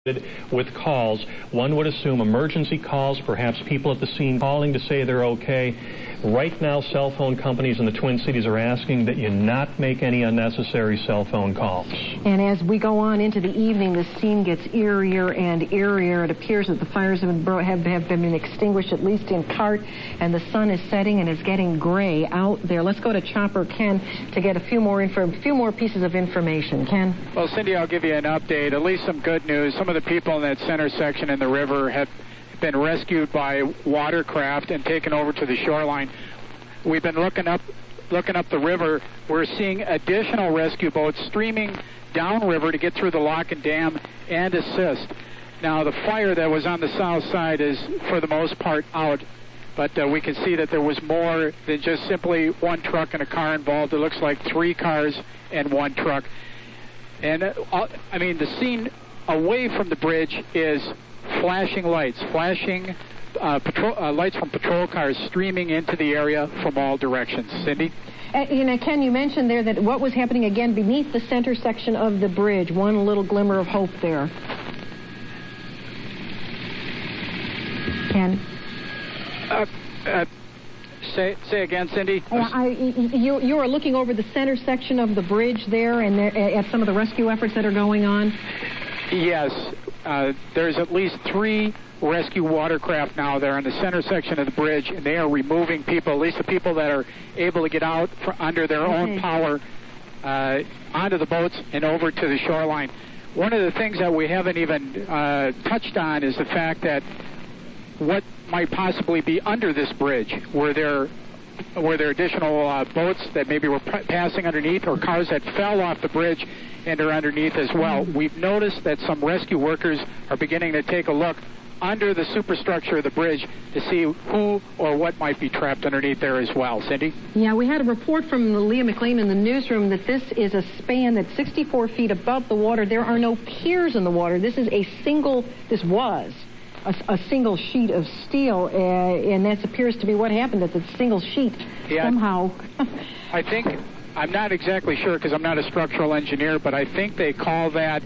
with calls. One would assume emergency calls, perhaps people at the scene calling to say they're okay. Right now, cell phone companies in the Twin Cities are asking that you not make any unnecessary cell phone calls. And as we go on into the evening, the scene gets eerier and eerier. It appears that the fires have been extinguished, at least in part, and the sun is setting and is getting gray out there. Let's go to Chopper Ken to get a few more pieces of information. Ken? Well, Cindy, I'll give you an update, at least some good news. Some of the people in that center section in the river have been rescued by watercraft and taken over to the shoreline. We've been looking up the river. We're seeing additional rescue boats streaming downriver to get through the lock and dam and assist. Now, the fire that was on the south side is, for the most part, out, but we can see that there was more than just simply one truck and a car involved. It looks like 3 cars and 1 truck. And, the scene away from the bridge is flashing lights, lights from patrol cars streaming into the area from all directions. Cindy? Ken, you mentioned there that what was happening again beneath the center section of the bridge. One little glimmer of hope there. Ken? Say again, Cindy. You are looking over the center section of the bridge there and at some of the rescue efforts that are going on? Yes. There's at least 3 rescue watercraft now there in the center section of the bridge, and they are removing people, at least the people that are able to get out under their own power, onto the boats and over to the shoreline. One of the things that we haven't even touched on is the fact that what might possibly be under this bridge. Were there additional boats that maybe were passing underneath, or cars that fell off the bridge and are underneath as well? We've noticed that some rescue workers are beginning to take a look under the superstructure of the bridge to see who or what might be trapped underneath there as well. Cindy? Yeah, we had a report from Leah McLean in the newsroom that this is a span that's 64 feet above the water. There are no piers in the water. This was a single sheet of steel, and that appears to be what happened. It's a single sheet somehow. I think, I'm not exactly sure because I'm not a structural engineer, but I think they call that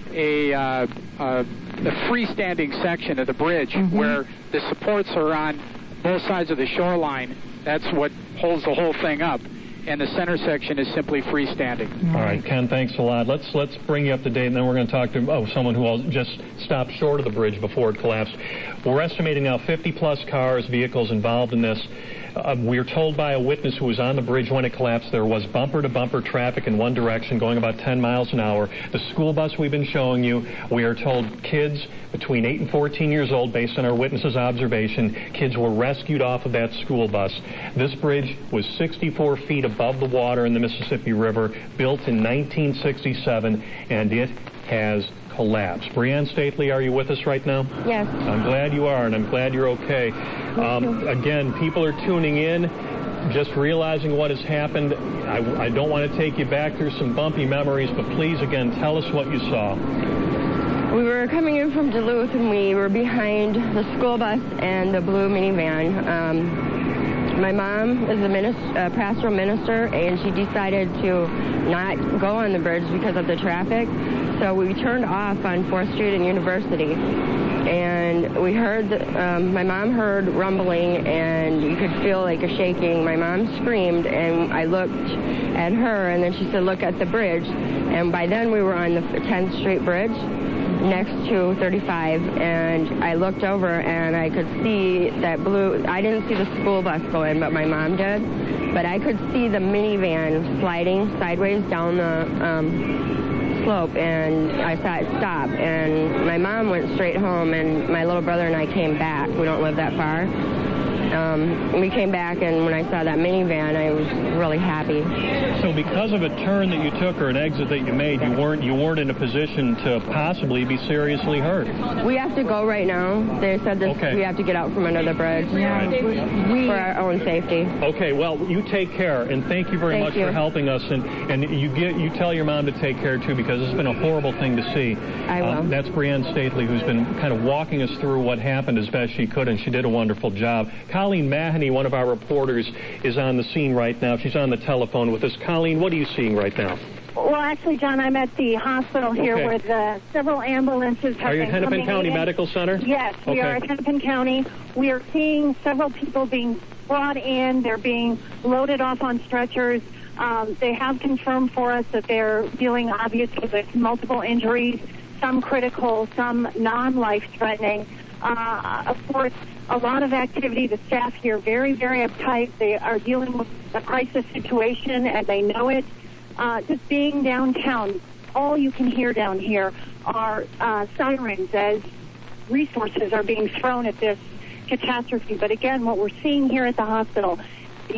the freestanding section of the bridge where the supports are on both sides of the shoreline. That's what holds the whole thing up. And the center section is simply freestanding. All right, Ken, thanks a lot. Let's bring you up to date, and then we're going to talk to someone who just stopped short of the bridge before it collapsed. We're estimating now 50-plus cars, vehicles involved in this. We are told by a witness who was on the bridge when it collapsed there was bumper-to-bumper traffic in one direction going about 10 miles an hour. The school bus we've been showing you, we are told kids between 8 and 14 years old, based on our witness's observation, kids were rescued off of that school bus. This bridge was 64 feet above the water in the Mississippi River, built in 1967, and it has collapsed. Brianne Stately, are you with us right now? Yes. I'm glad you are, and I'm glad you're okay. Again, people are tuning in, just realizing what has happened. I don't want to take you back through some bumpy memories, but please, again, tell us what you saw. We were coming in from Duluth, and we were behind the school bus and the blue minivan. My mom is a pastoral minister, and she decided to not go on the bridge because of the traffic. So we turned off on 4th Street and University. And we heard, my mom heard rumbling, and you could feel like a shaking. My mom screamed, and I looked at her, and then she said, "Look at the bridge." And by then we were on the 10th Street Bridge next to 35, and I looked over, and I could see that I didn't see the school bus go in, but my mom did. But I could see the minivan sliding sideways down the slope, and I saw it stop, and my mom went straight home, and my little brother and I came back. We don't live that far. We came back, and when I saw that minivan, I was really happy. So because of a turn that you took or an exit that you made, you weren't in a position to possibly be seriously hurt? We have to go right now. They said we have to get out from under the bridge for our own safety. Okay, well, you take care, and thank you very much for helping us. And you tell your mom to take care, too, because it's been a horrible thing to see. I will. That's Brianne Stately, who's been kind of walking us through what happened as best she could, and she did a wonderful job. Colleen Mahoney, one of our reporters, is on the scene right now. She's on the telephone with us. Colleen, what are you seeing right now? Well, actually, John, I'm at the hospital here Okay. with several ambulances. Are you at Hennepin County Medical Center? Yes, we are at Hennepin County. We are seeing several people being brought in. They're being loaded off on stretchers. They have confirmed for us that they're dealing, obviously, with multiple injuries, some critical, some non-life-threatening. Of course, a lot of activity. The staff here very, very uptight. They are dealing with a crisis situation, and they know it. Just being downtown, all you can hear down here are sirens as resources are being thrown at this catastrophe. But again, what we're seeing here at the hospital, the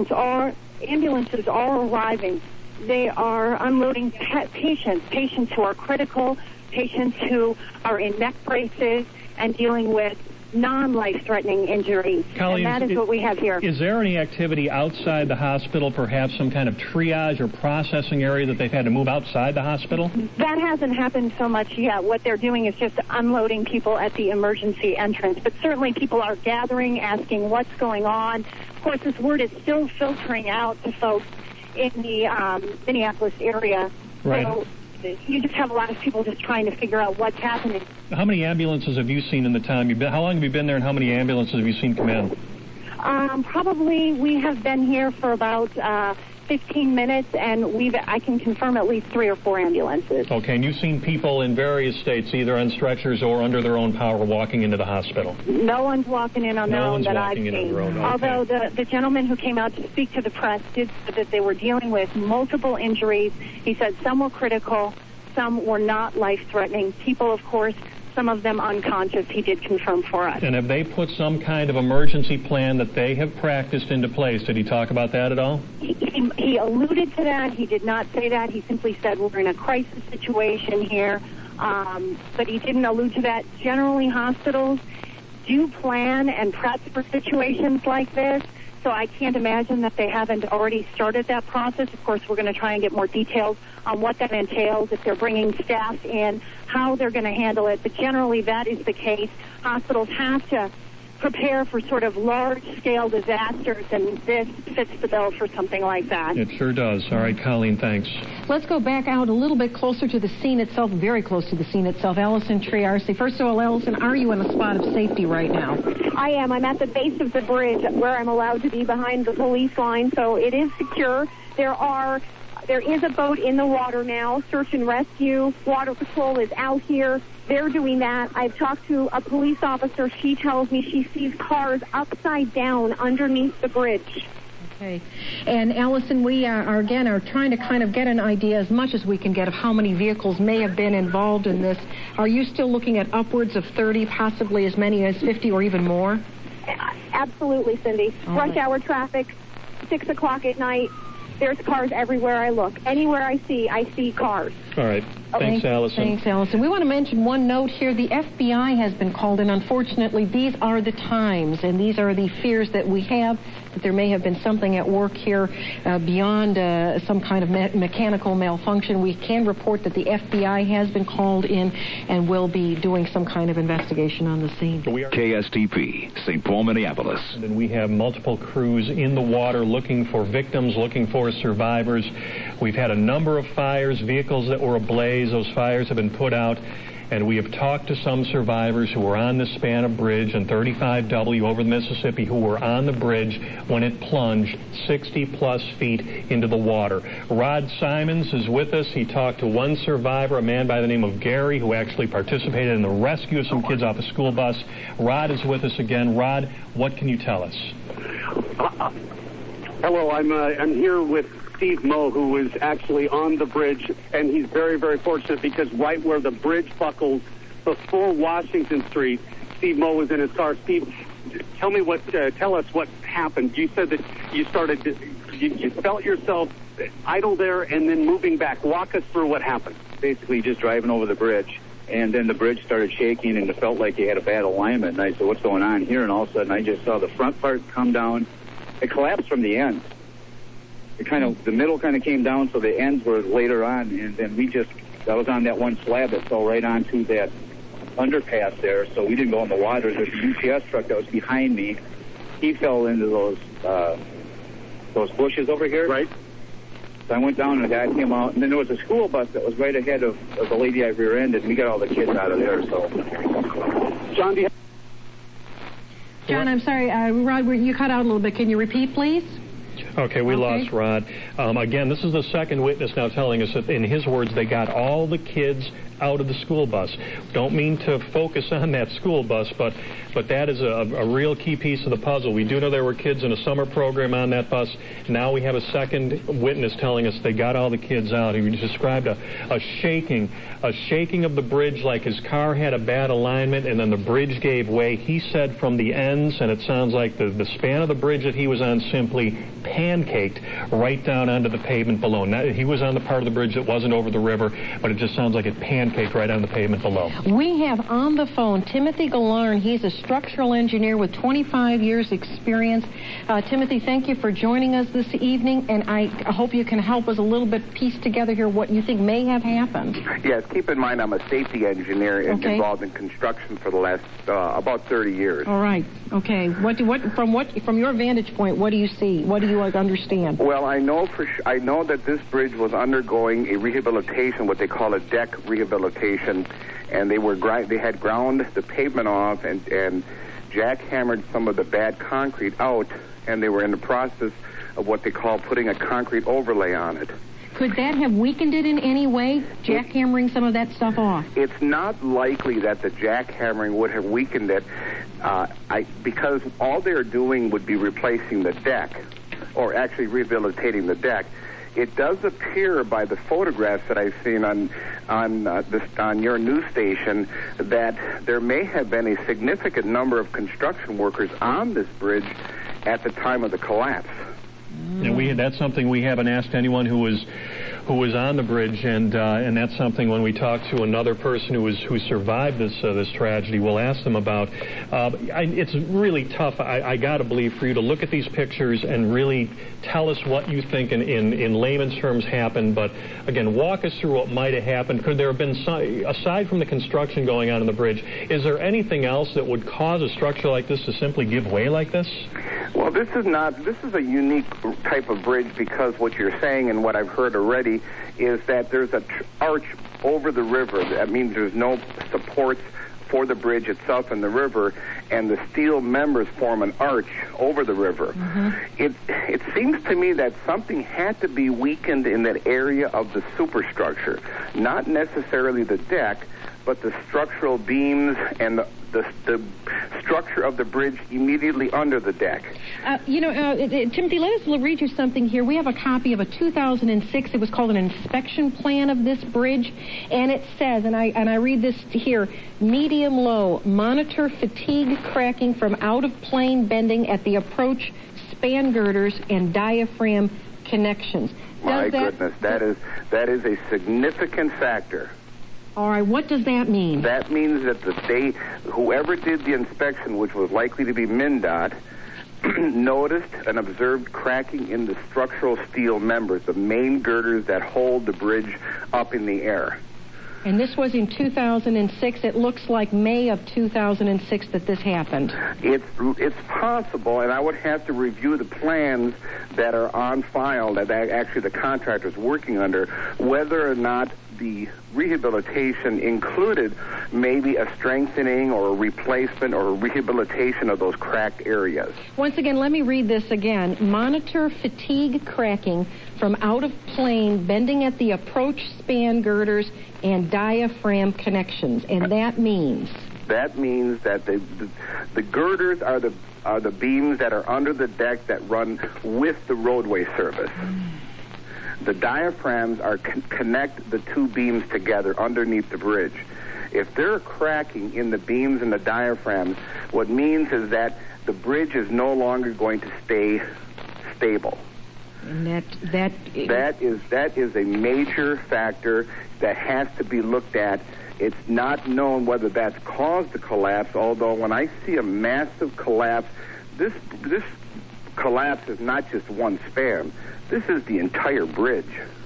ambulances are arriving. They are unloading patients who are critical, patients who are in neck braces and dealing with non-life-threatening injuries. Colleen, and that is what we have here. Is there any activity outside the hospital, perhaps some kind of triage or processing area that they've had to move outside the hospital? That hasn't happened so much yet. What they're doing is just unloading people at the emergency entrance. But certainly people are gathering, asking what's going on. Of course, this word is still filtering out to folks in the Minneapolis area. Right. So you just have a lot of people just trying to figure out what's happening. How many ambulances have you seen in the time you've been? How long have you been there, and how many ambulances have you seen come in? Probably we have been here for about 15 minutes, and I can confirm at least 3 or 4 ambulances. Okay, and you've seen people in various states, either on stretchers or under their own power, walking into the hospital? No one's walking in on their own that I've seen. Okay. Although the gentleman who came out to speak to the press did say that they were dealing with multiple injuries. He said some were critical, some were not life-threatening. People, of course, some of them unconscious, he did confirm for us. And have they put some kind of emergency plan that they have practiced into place? Did he talk about that at all? He alluded to that. He did not say that. He simply said we're in a crisis situation here. But he didn't allude to that. Generally, hospitals do plan and prep for situations like this. So I can't imagine that they haven't already started that process. Of course, we're going to try and get more details on what that entails, if they're bringing staff in, how they're going to handle it. But generally, that is the case. Hospitals have to prepare for sort of large-scale disasters, and this fits the bill for something like that. It sure does. All right, Colleen, thanks. Let's go back out a little bit closer to the scene itself, very close to the scene itself. Allison Triarce. First of all, Allison, are you in a spot of safety right now? I am. I'm at the base of the bridge where I'm allowed to be behind the police line, so it is secure. There is a boat in the water now. Search and rescue. Water Patrol is out here. They're doing that. I've talked to a police officer. She tells me she sees cars upside down underneath the bridge. Okay. And, Allison, we are trying to kind of get an idea as much as we can get of how many vehicles may have been involved in this. Are you still looking at upwards of 30, possibly as many as 50 or even more? Absolutely, Cindy. Rush hour traffic, 6 o'clock at night. There's cars everywhere I look. Anywhere I see cars. All right. Thanks, Allison. Thanks, Allison. We want to mention one note here. The FBI has been called in. Unfortunately, these are the times, and these are the fears that we have, that there may have been something at work here beyond some kind of mechanical malfunction. We can report that the FBI has been called in and will be doing some kind of investigation on the scene. KSTP, St. Paul, Minneapolis. And we have multiple crews in the water looking for victims, looking for survivors. We've had a number of fires, vehicles that were ablaze. Those fires have been put out, and we have talked to some survivors who were on the span of bridge on 35W over the Mississippi, who were on the bridge when it plunged 60-plus feet into the water. Rod Simons is with us. He talked to one survivor, a man by the name of Gary, who actually participated in the rescue of some kids off a school bus. Rod is with us again. Rod, what can you tell us? Hello, I'm here with Steve Moe, who was actually on the bridge, and he's very, very fortunate because right where the bridge buckles before Washington Street, Steve Moe was in his car. Steve, tell us what happened. You said that you felt yourself idle there and then moving back. Walk us through what happened. Basically just driving over the bridge, and then the bridge started shaking, and it felt like you had a bad alignment, and I said, what's going on here? And all of a sudden I just saw the front part come down. It collapsed from the ends. The middle kind of came down, so the ends were later on, and then that was on that one slab that fell right onto that underpass there, so we didn't go in the water. There's a UPS truck that was behind me. He fell into those bushes over here. Right. So I went down and the guy came out, and then there was a school bus that was right ahead of the lady I rear-ended, and we got all the kids out of there. So, John, do you John, I'm sorry, Rod, you cut out a little bit. Can you repeat, please? Okay, we lost Rod. Again, this is the second witness now telling us that, in his words, they got all the kids out of the school bus. Don't mean to focus on that school bus, but that is a real key piece of the puzzle. We do know there were kids in a summer program on that bus. Now we have a second witness telling us they got all the kids out. He described a shaking of the bridge like his car had a bad alignment and then the bridge gave way. He said from the ends, and it sounds like the span of the bridge that he was on simply pancaked right down onto the pavement below. Now, he was on the part of the bridge that wasn't over the river, but it just sounds like it pancaked right on the pavement below. We have on the phone Timothy Galarn. He's a structural engineer with 25 years experience. Timothy, thank you for joining us this evening, and I hope you can help us a little bit piece together here what you think may have happened. Yes, keep in mind I'm a safety engineer involved in construction for the last about 30 years. All right. Okay. From your vantage point, what do you see? What do you understand? Well, I know that this bridge was undergoing a rehabilitation, what they call a deck rehabilitation, and they had ground the pavement off and jackhammered some of the bad concrete out, and they were in the process of what they call putting a concrete overlay on it. Could that have weakened it in any way, jackhammering some of that stuff off? It's not likely that the jackhammering would have weakened it, because all they're doing would be replacing the deck, or actually rehabilitating the deck. It does appear by the photographs that I've seen on your news station that there may have been a significant number of construction workers on this bridge at the time of the collapse. And that's something we haven't asked anyone who was on the bridge, and that's something when we talk to another person who survived this tragedy, we'll ask them about. It's really tough, I got to believe, for you to look at these pictures and really tell us what you think in layman's terms happened. But again, walk us through what might have happened. Could there have been, aside from the construction going on the bridge, is there anything else that would cause a structure like this to simply give way like this? Well, this is a unique type of bridge, because what you're saying and what I've heard already is that there's an arch over the river. That means there's no supports for the bridge itself in the river, and the steel members form an arch over the river. Mm-hmm. It seems to me that something had to be weakened in that area of the superstructure, not necessarily the deck, but the structural beams and the structure of the bridge immediately under the deck. Timothy, let us read you something here. We have a copy of a 2006, it was called an inspection plan of this bridge, and it says, and I read this here, medium-low, monitor fatigue cracking from out-of-plane bending at the approach span girders and diaphragm connections. My goodness, that is a significant factor. All right, what does that mean? That means that whoever did the inspection, which was likely to be MnDOT, noticed and observed cracking in the structural steel members, the main girders that hold the bridge up in the air. And this was in 2006. It looks like May of 2006 that this happened. It's possible, and I would have to review the plans that are on file that actually the contractor's working under, whether or not the rehabilitation included maybe a strengthening or a replacement or a rehabilitation of those cracked areas. Once again, let me read this again. Monitor fatigue cracking from out of plane bending at the approach span girders and diaphragm connections. And that means? That means that the girders are the beams that are under the deck that run with the roadway service. The diaphragms connect the two beams together underneath the bridge. If they're cracking in the beams and the diaphragms, what means is that the bridge is no longer going to stay stable. And that is a major factor that has to be looked at. It's not known whether that's caused the collapse, although when I see a massive collapse, this collapse is not just one span. This is the entire bridge.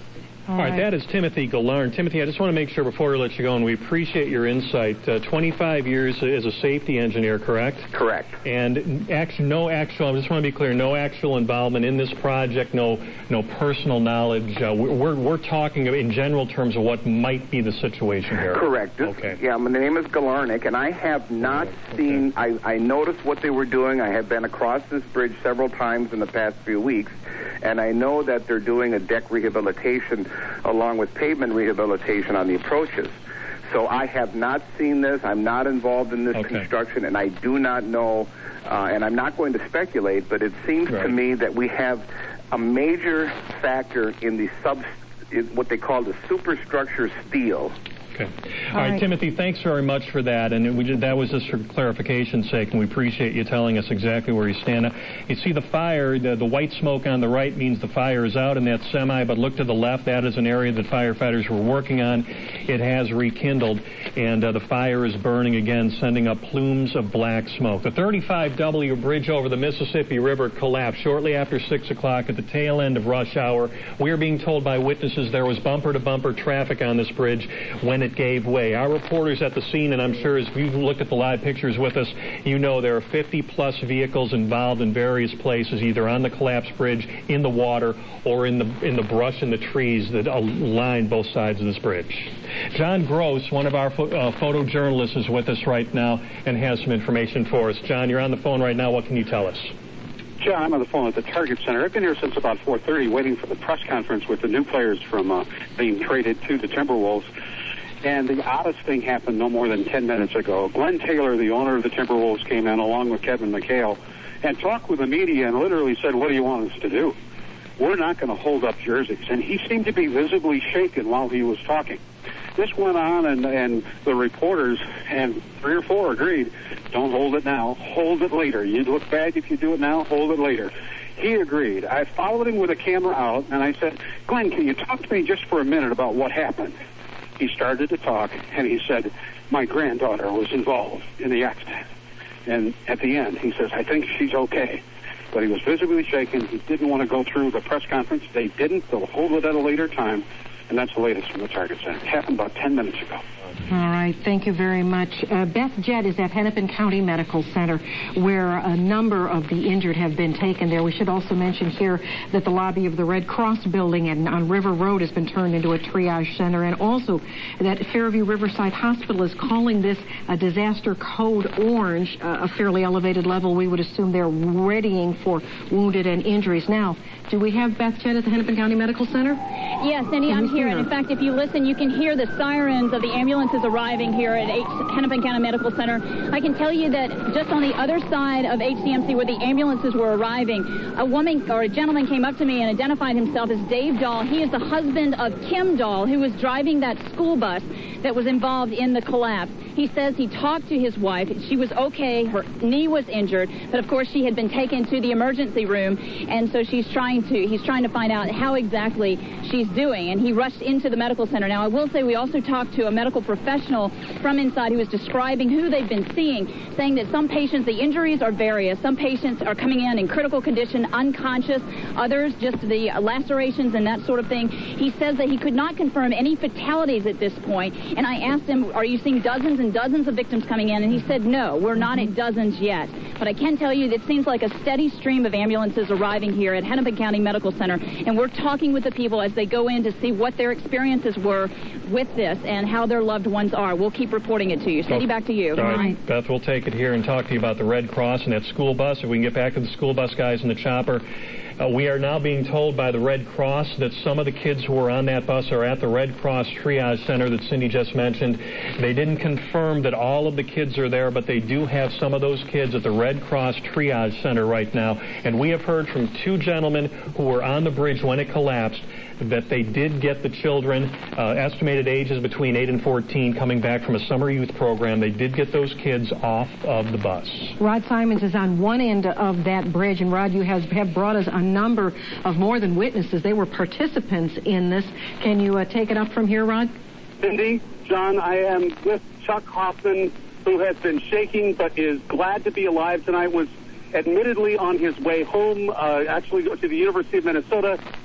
All right, that is Timothy Galarn. Timothy, I just want to make sure before we let you go, and we appreciate your insight. 25 years as a safety engineer, correct? Correct. And I just want to be clear, no actual involvement in this project, no personal knowledge. We're talking in general terms of what might be the situation here. Correct. Okay. Yeah, my name is Galarnik, and I have not seen, I noticed what they were doing. I have been across this bridge several times in the past few weeks, and I know that they're doing a deck rehabilitation along with pavement rehabilitation on the approaches. So I have not seen this. I'm not involved in this construction, and I do not know, and I'm not going to speculate, but it seems to me that we have a major factor in the what they call the superstructure steel. Okay. All right, Timothy, thanks very much for that. And that was just for clarification's sake, and we appreciate you telling us exactly where you stand. Now, you see the fire, the white smoke on the right means the fire is out in that semi, but look to the left. That is an area that firefighters were working on. It has rekindled, and the fire is burning again, sending up plumes of black smoke. The 35W bridge over the Mississippi River collapsed shortly after 6 o'clock at the tail end of rush hour. We are being told by witnesses there was bumper-to-bumper traffic on this bridge when it gave way. Our reporters at the scene, and I'm sure as you've looked at the live pictures with us, you know there are 50-plus vehicles involved in various places, either on the collapsed bridge, in the water, or in the brush and the trees that line both sides of this bridge. John Gross, one of our photojournalists, is with us right now and has some information for us. John, you're on the phone right now. What can you tell us? John, I'm on the phone at the Target Center. I've been here since about 4:30 waiting for the press conference with the new players from being traded to the Timberwolves. And the oddest thing happened no more than 10 minutes ago. Glenn Taylor, the owner of the Timberwolves, came in along with Kevin McHale and talked with the media and literally said, "What do you want us to do? We're not going to hold up jerseys." And he seemed to be visibly shaken while he was talking. This went on, and the reporters, and 3 or 4 agreed, "Don't hold it now, hold it later. You'd look bad if you do it now, hold it later." He agreed. I followed him with a camera out, and I said, "Glenn, can you talk to me just for a minute about what happened?" He started to talk, and he said, "My granddaughter was involved in the accident." And at the end, he says, "I think she's okay." But he was visibly shaken. He didn't want to go through the press conference. They didn't. They'll hold it at a later time. And that's the latest from the Target Center. It happened about 10 minutes ago. All right, thank you very much. Beth Jett is at Hennepin County Medical Center, where a number of the injured have been taken there. We should also mention here that the lobby of the Red Cross building on River Road has been turned into a triage center, and also that Fairview Riverside Hospital is calling this a disaster code orange, a fairly elevated level. We would assume they're readying for wounded and injuries. Now, do we have Beth Jett at the Hennepin County Medical Center? Yes, Cindy, I'm here. And in fact, if you listen, you can hear the sirens of the ambulances arriving here at Hennepin County Medical Center. I can tell you that just on the other side of HCMC where the ambulances were arriving, a woman or a gentleman came up to me and identified himself as Dave Dahl. He is the husband of Kim Dahl, who was driving that school bus that was involved in the collapse. He says he talked to his wife. She was okay. Her knee was injured, but of course she had been taken to the emergency room, and so he's trying to find out how exactly she's doing, and he rushed into the medical center. Now, I will say we also talked to a medical professional from inside who was describing who they've been seeing, saying that some patients, the injuries are various. Some patients are coming in critical condition, unconscious. Others, just the lacerations and that sort of thing. He says that he could not confirm any fatalities at this point, and I asked him, are you seeing dozens and dozens of victims coming in? And he said, no, we're not at dozens yet. But I can tell you that it seems like a steady stream of ambulances arriving here at Hennepin County Medical Center, and we're talking with the people as they go in to see what their experiences were with this and how their loved ones are. We'll keep reporting it to you. Cindy, back to you. All right. Beth, we'll take it here and talk to you about the Red Cross and that school bus. If we can get back to the school bus guys in the chopper. We are now being told by the Red Cross that some of the kids who were on that bus are at the Red Cross Triage Center that Cindy just mentioned. They didn't confirm that all of the kids are there, but they do have some of those kids at the Red Cross Triage Center right now. And we have heard from 2 gentlemen who were on the bridge when it collapsed that they did get the children, estimated ages between 8 and 14, coming back from a summer youth program. They did get those kids off of the bus. Rod Simons is on one end of that bridge, and Rod, you have brought us a number of more than witnesses. They were participants in this. Can you take it up from here, Rod? Cindy, John, I am with Chuck Hoffman, who has been shaking but is glad to be alive tonight, was admittedly on his way home, actually to the University of Minnesota,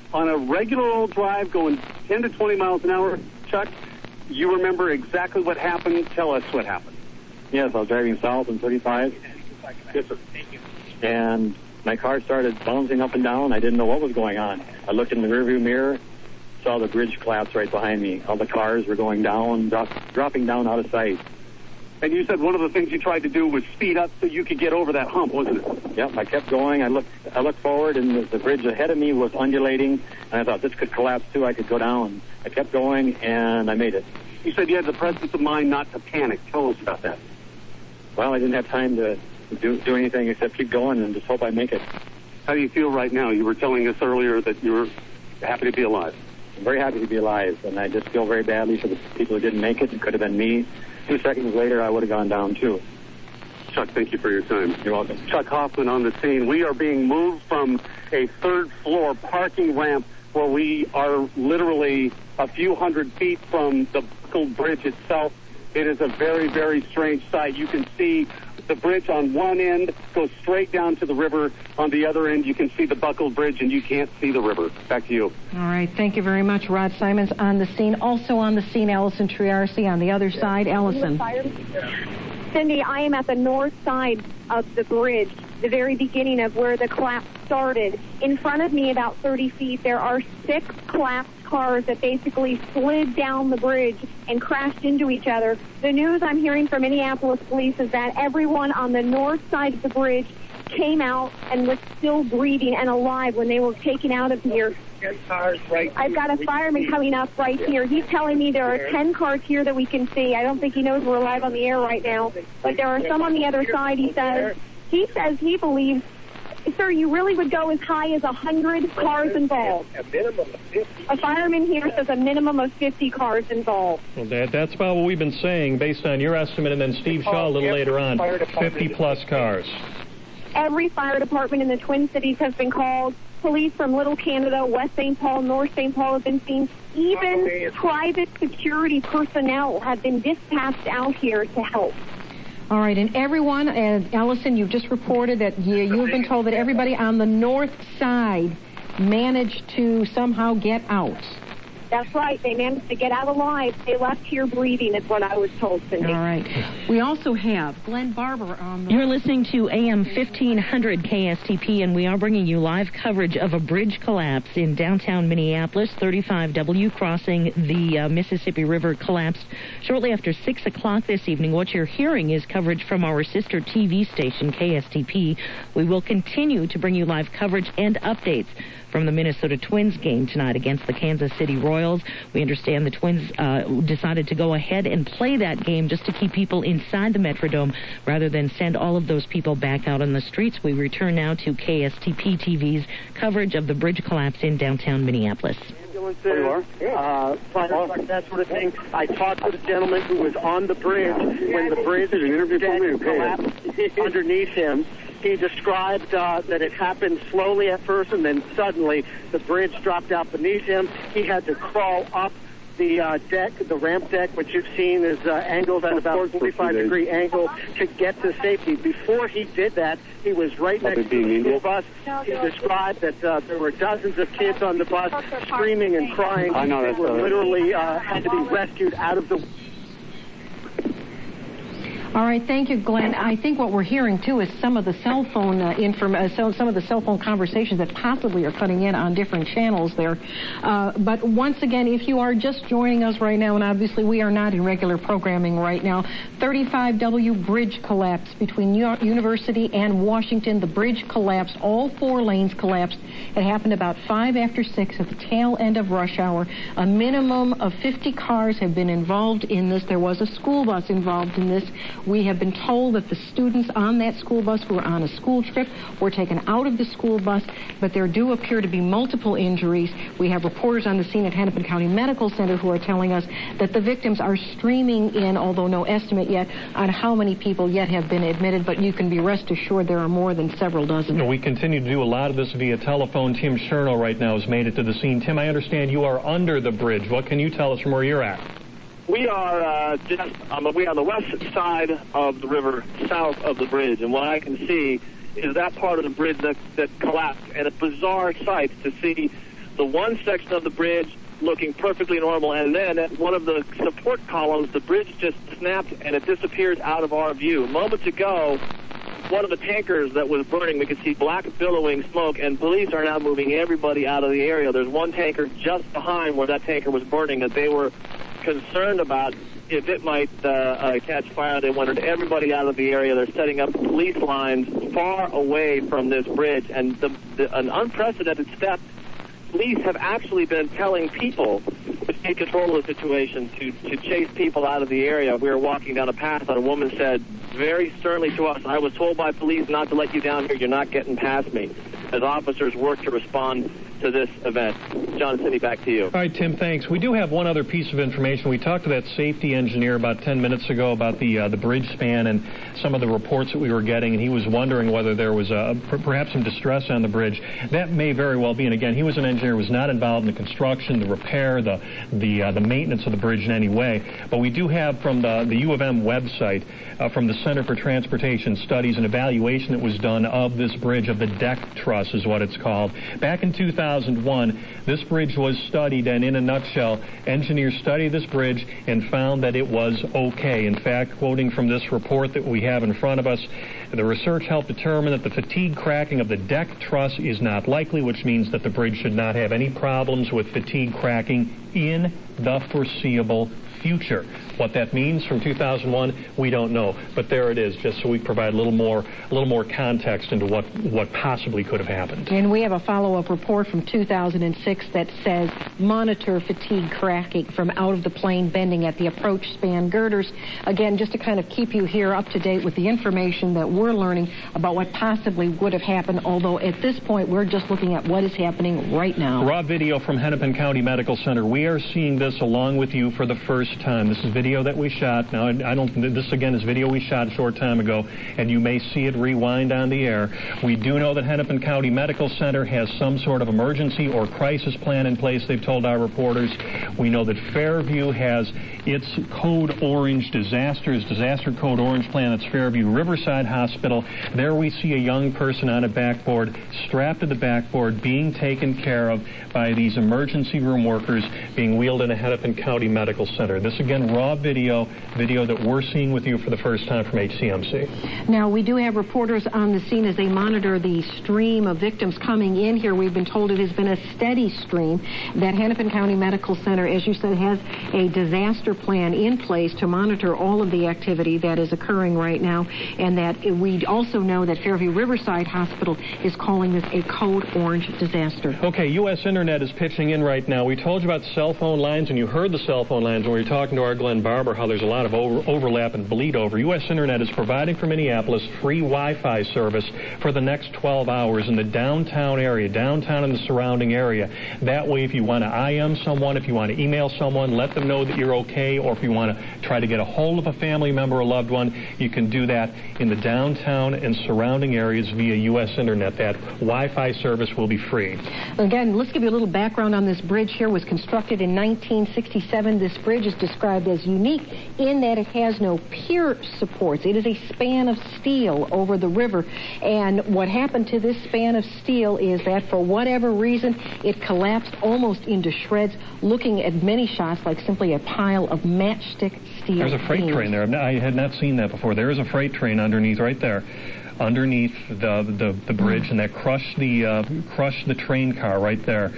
on a regular old drive going 10 to 20 miles an hour, Chuck, you remember exactly what happened. Tell us what happened. Yes, I was driving south on 35. Yes, sir. Thank you. And my car started bouncing up and down. I didn't know what was going on. I looked in the rearview mirror, saw the bridge collapse right behind me. All the cars were going down, dropping down out of sight. And you said one of the things you tried to do was speed up so you could get over that hump, wasn't it? Yep, I kept going. I looked forward, and the bridge ahead of me was undulating, and I thought this could collapse too. I could go down. I kept going, and I made it. You said you had the presence of mind not to panic. Tell us about that. Well, I didn't have time to do anything except keep going and just hope I make it. How do you feel right now? You were telling us earlier that you were happy to be alive. I'm very happy to be alive, and I just feel very badly for the people who didn't make it. It could have been me. 2 seconds later, I would have gone down, too. Chuck, thank you for your time. You're welcome. Chuck Hoffman on the scene. We are being moved from a third-floor parking ramp where we are literally a few hundred feet from the buckled bridge itself. It is a very, very strange sight. You can see the bridge on one end goes straight down to the river. On the other end, you can see the buckled bridge, and you can't see the river. Back to you. All right. Thank you very much, Rod Simons on the scene. Also on the scene, Allison Triarci on the other side. Allison. Cindy, I am at the north side of the bridge, the very beginning of where the collapse started. In front of me, about 30 feet, there are 6 collapsed cars that basically slid down the bridge and crashed into each other. The news I'm hearing from Minneapolis police is that everyone on the north side of the bridge came out and was still breathing and alive when they were taken out of here. I've got a fireman coming up right here. He's telling me there are 10 cars here that we can see. I don't think he knows we're live on the air right now, but there are some on the other side, he says. He says he believes, sir, you really would go as high as 100 cars involved. A minimum of 50. A fireman here says a minimum of 50 cars involved. Well, that's about what we've been saying based on your estimate, and then Steve Shaw a little later on, 50-plus cars. Every fire department in the Twin Cities has been called. Police from Little Canada, West St. Paul, North St. Paul have been seen. Even private security personnel have been dispatched out here to help. All right, and everyone, and Allison, you've just reported that you've been told that everybody on the north side managed to somehow get out. That's right. They managed to get out alive. They left here breathing, is what I was told, Cindy. All right. We also have Glenn Barber on the... You're listening to AM 1500 KSTP, and we are bringing you live coverage of a bridge collapse in downtown Minneapolis. 35W crossing the Mississippi River collapsed shortly after 6 o'clock this evening. What you're hearing is coverage from our sister TV station, KSTP. We will continue to bring you live coverage and updates from the Minnesota Twins game tonight against the Kansas City Royals. We understand the Twins decided to go ahead and play that game just to keep people inside the Metrodome rather than send all of those people back out on the streets. We return now to KSTP TV's coverage of the bridge collapse in downtown Minneapolis. That sort of thing. I talked to the gentleman who was on the bridge when the bridge collapsed underneath him. He described that it happened slowly at first, and then suddenly the bridge dropped out beneath him. He had to crawl up the deck, the ramp deck, which you've seen is angled at about a 45-degree angle to get to safety. Before he did that, he was right next to the school bus. He described that there were dozens of kids on the bus screaming and crying. I know that. They were literally had to be rescued out of the... All right, thank you, Glenn. I think what we're hearing too is some of the cell phone some of the cell phone conversations that possibly are cutting in on different channels there. But once again, if you are just joining us right now, and obviously we are not in regular programming right now, 35W bridge collapse between New York University and Washington. The bridge collapsed. All 4 lanes collapsed. It happened about 5 after 6 at the tail end of rush hour. A minimum of 50 cars have been involved in this. There was a school bus involved in this. We have been told that the students on that school bus who were on a school trip were taken out of the school bus, but there do appear to be multiple injuries. We have reporters on the scene at Hennepin County Medical Center who are telling us that the victims are streaming in, although no estimate yet on how many people yet have been admitted, but you can be rest assured there are more than several dozen. We continue to do a lot of this via telephone. Tim Chernow right now has made it to the scene. Tim, I understand you are under the bridge. What can you tell us from where you're at? We are we're on the west side of the river, south of the bridge, and what I can see is that part of the bridge that collapsed, and a bizarre sight to see the one section of the bridge looking perfectly normal, and then at one of the support columns, the bridge just snapped and it disappears out of our view. Moments ago, one of the tankers that was burning, we could see black billowing smoke, and police are now moving everybody out of the area. There's one tanker just behind where that tanker was burning that they were concerned about if it might catch fire. They wanted everybody out of the area. They're setting up police lines far away from this bridge, and an unprecedented step. Police have actually been telling people to take control of the situation, to chase people out of the area. We were walking down a path, and a woman said very sternly to us, "I was told by police not to let you down here. You're not getting past me," as officers work to respond to this event. John and Cindy, back to you. All right, Tim, thanks. We do have one other piece of information. We talked to that safety engineer about 10 minutes ago about the bridge span and some of the reports that we were getting, and he was wondering whether there was perhaps some distress on the bridge. That may very well be, and again, he was an engineer, was not involved in the construction, the repair, the maintenance of the bridge in any way. But we do have from the U of M website, from the Center for Transportation Studies, an evaluation that was done of this bridge, of the deck truss is what it's called. Back in 2001, this bridge was studied, and in a nutshell, engineers studied this bridge and found that it was okay. In fact, quoting from this report that we have in front of us, the research helped determine that the fatigue cracking of the deck truss is not likely, which means that the bridge should not have any problems with fatigue cracking in the foreseeable future. What that means from 2001, we don't know. But there it is, just so we provide a little more context into what possibly could have happened. And we have a follow-up report from 2006 that says monitor fatigue cracking from out of the plane bending at the approach span girders. Again, just to kind of keep you here up to date with the information that we're learning about what possibly would have happened, although at this point we're just looking at what is happening right now. Raw video from Hennepin County Medical Center. We are seeing this along with you for the first time. This is video that we shot. Now, this again is video we shot a short time ago, and you may see it rewind on the air. We do know that Hennepin County Medical Center has some sort of emergency or crisis plan in place, they've told our reporters. We know that Fairview has its code orange disaster code orange plan. It's Fairview Riverside Hospital. There we see a young person on a backboard, strapped to the backboard, being taken care of by these emergency room workers, being wheeled in a Hennepin County Medical Center. This again, raw video that we're seeing with you for the first time from HCMC. Now, we do have reporters on the scene as they monitor the stream of victims coming in here. We've been told it has been a steady stream. That Hennepin County Medical Center, as you said, has a disaster plan in place to monitor all of the activity that is occurring right now, and that we also know that Fairview Riverside Hospital is calling this a code orange disaster. Okay, U.S. Internet is pitching in right now. We told you about cell phone lines, and you heard the cell phone lines when we were talking to our Glenn Barber, how there's a lot of overlap and bleed over. U.S. Internet is providing for Minneapolis free Wi-Fi service for the next 12 hours in the downtown area, downtown and the surrounding area. That way, if you want to IM someone, if you want to email someone, let them know that you're okay, or if you want to try to get a hold of a family member or loved one, you can do that in the downtown and surrounding areas via U.S. Internet. That Wi-Fi service will be free. Again, let's give you a little background on this bridge here. It was constructed in 1967. This bridge is described as unique in that it has no pier supports. It is a span of steel over the river. And what happened to this span of steel is that for whatever reason, it collapsed almost into shreds, looking at many shots like simply a pile of matchstick steel. There's a freight train there. I had not seen that before. There is a freight train underneath right there. Underneath the bridge, and that crushed the train car right there.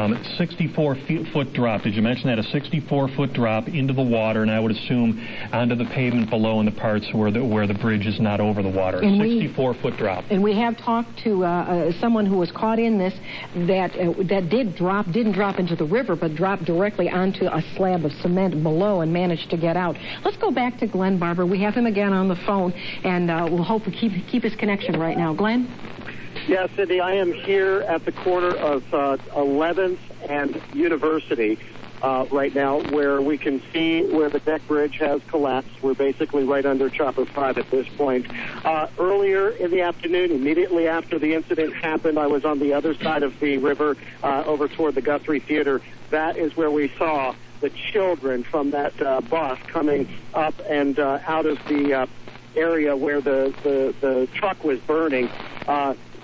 64-foot drop. Did you mention that? A 64-foot drop into the water, and I would assume onto the pavement below in the parts where the bridge is not over the water. 64-foot drop. And we have talked to someone who was caught in this that didn't drop into the river, but dropped directly onto a slab of cement below and managed to get out. Let's go back to Glenn Barber. We have him again on the phone, and we'll hope to keep his connection right now. Glenn? Yes, Cindy, I am here at the corner of 11th and University right now, where we can see where the deck bridge has collapsed. We're basically right under Chopper 5 at this point. Earlier in the afternoon, immediately after the incident happened, I was on the other side of the river over toward the Guthrie Theater. That is where we saw the children from that bus coming up and out of the area where the truck was burning.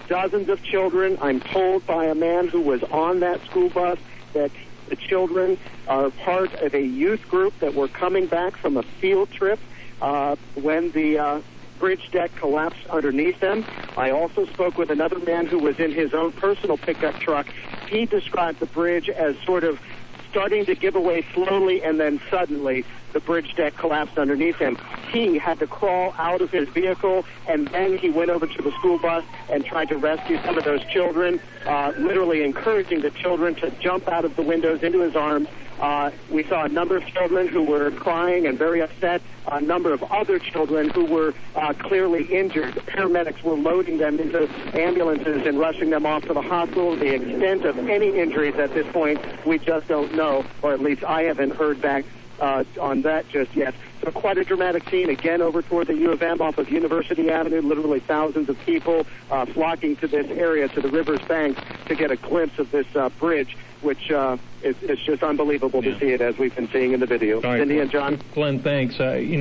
dozens of children. I'm told by a man who was on that school bus that the children are part of a youth group that were coming back from a field trip when the bridge deck collapsed underneath them. I also spoke with another man who was in his own personal pickup truck. He described the bridge as sort of starting to give away slowly, and then suddenly the bridge deck collapsed underneath him. He had to crawl out of his vehicle, and then he went over to the school bus and tried to rescue some of those children, literally encouraging the children to jump out of the windows into his arms. We saw a number of children who were crying and very upset, a number of other children who were clearly injured. Paramedics were loading them into ambulances and rushing them off to the hospital. The extent of any injuries at this point, we just don't know, or at least I haven't heard back on that just yet. So quite a dramatic scene, again, over toward the U of M off of University Avenue. Literally thousands of people flocking to this area, to the river's banks, to get a glimpse of this bridge, which it's just unbelievable to see it, as we've been seeing in the video. Right, Cindy and John? Glenn, thanks.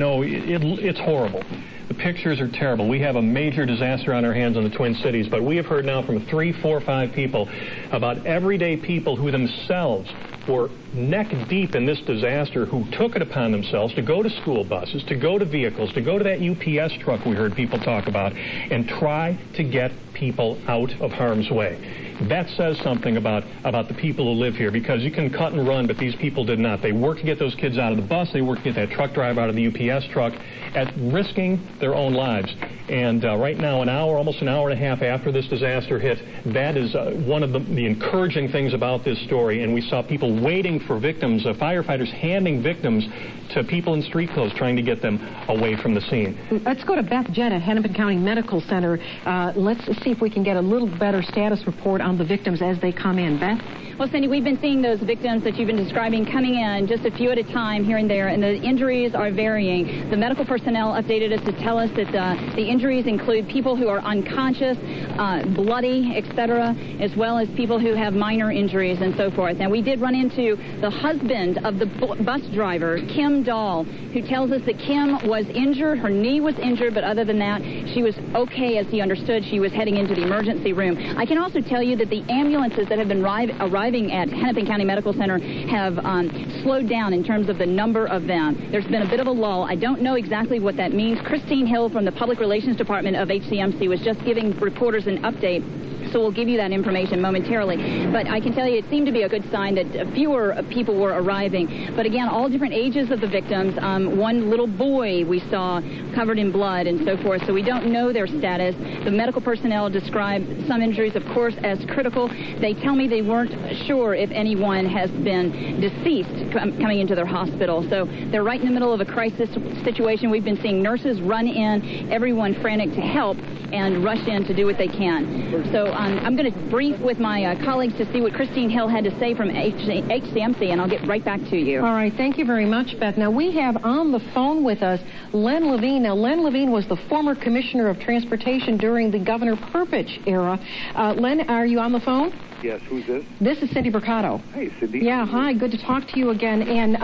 It's horrible. The pictures are terrible. We have a major disaster on our hands in the Twin Cities, but we have heard now from 3, 4, 5 people about everyday people who themselves were neck deep in this disaster, who took it upon themselves to go to school buses, to go to vehicles, to go to that UPS truck we heard people talk about, and try to get people out of harm's way. That says something about the people who live here, because you can cut and run, but these people did not. They worked to get those kids out of the bus. They worked to get that truck driver out of the UPS truck, at risking their own lives. And right now, almost an hour and a half after this disaster hit, that is one of the encouraging things about this story. And we saw people waiting for victims, firefighters handing victims to people in street clothes, trying to get them away from the scene. Let's go to Beth Jett at Hennepin County Medical Center. Let's see if we can get a little better status report on the victims as they come in. Beth? Well, Cindy, we've been seeing those victims that you've been describing coming in just a few at a time here and there, and the injuries are varying. The medical personnel updated us to tell us that the injuries include people who are unconscious, bloody, etc., as well as people who have minor injuries and so forth. And we did run into the husband of the bus driver, Kim Dahl, who tells us that Kim was injured. Her knee was injured, but other than that, she was okay. As he understood, she was heading into the emergency room. I can also tell you that the ambulances that have been arriving at Hennepin County Medical Center have slowed down in terms of the number of them. There's been a bit of a lull. I don't know exactly what that means. Christine Hill from the Public Relations Department of HCMC was just giving reporters an update, so we'll give you that information momentarily. But I can tell you it seemed to be a good sign that fewer people were arriving. But again, all different ages of the victims. One little boy we saw covered in blood and so forth, so we don't know their status. The medical personnel described some injuries, of course, as critical. They tell me they weren't sure if anyone has been deceased coming into their hospital. So they're right in the middle of a crisis situation. We've been seeing nurses run in, everyone frantic to help and rush in to do what they can. So I'm going to brief with my colleagues to see what Christine Hill had to say from HCMC, and I'll get right back to you. All right. Thank you very much, Beth. Now, we have on the phone with us Len Levine. Now, Len Levine was the former Commissioner of Transportation during the Governor Perpich era. Len, are you on the phone? Yes, who's this? This is Cindy Mercado. Hey, Cindy. Yeah, hi. Good to talk to you again. And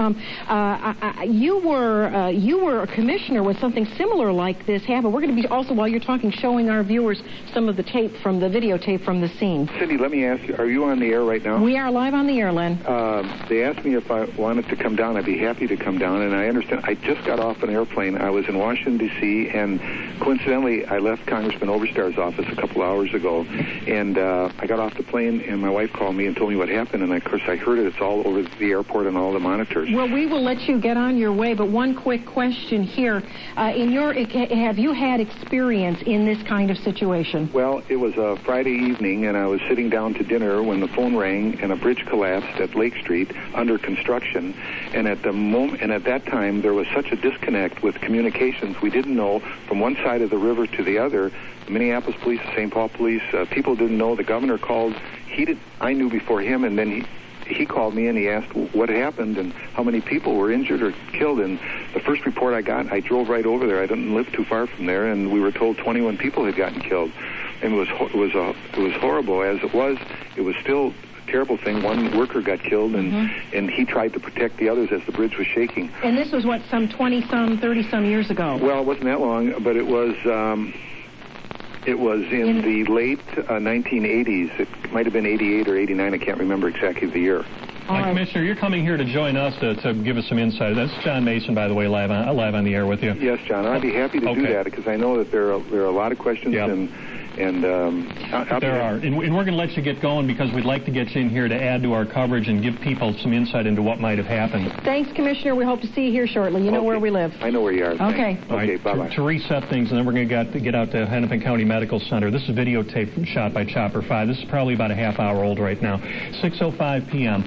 you were a commissioner when something similar like this happened. We're going to be also, while you're talking, showing our viewers some of the videotape from the scene. Cindy, let me ask you, are you on the air right now? We are live on the air, Len. They asked me if I wanted to come down. I'd be happy to come down, and I understand. I just got off an airplane. I was in Washington, D.C., and coincidentally, I left Congressman Oberstar's office a couple hours ago, and I got off the plane, and my wife called me and told me what happened, and of course I heard it. It's all over the airport and all the monitors. Well, we will let you get on your way, but one quick question here. Have you had experience in this kind of situation? Well, it was a Friday evening, and I was sitting down to dinner when the phone rang, and a bridge collapsed at Lake Street under construction, and at that time, there was such a disconnect with communications. We didn't know from one side of the river to the other. The Minneapolis police, the St. Paul police, people didn't know. The governor called. I knew before him, and then he called me and he asked what happened and how many people were injured or killed. And the first report I got, I drove right over there. I didn't live too far from there, and we were told 21 people had gotten killed. And it was horrible. As it was still a terrible thing. One worker got killed, and he tried to protect the others as the bridge was shaking. And this was some 20-some, 30-some years ago? Well, it wasn't that long, but it was. It was in the late 1980s. It might have been 88 or 89. I can't remember exactly the year. Commissioner, you're coming here to join us to give us some insight. That's John Mason, by the way, live on the air with you. Yes, John. I'd be happy to do that because I know that there are a lot of questions and there are. And we're going to let you get going because we'd like to get you in here to add to our coverage and give people some insight into what might have happened. Thanks, Commissioner. We hope to see you here shortly. You know where we live. I know where you are. Okay. Thanks. Okay, bye-bye. To reset things, and then we're going to get out to Hennepin County Medical Center. This is videotape shot by Chopper 5. This is probably about a half hour old right now. 6:05 p.m.,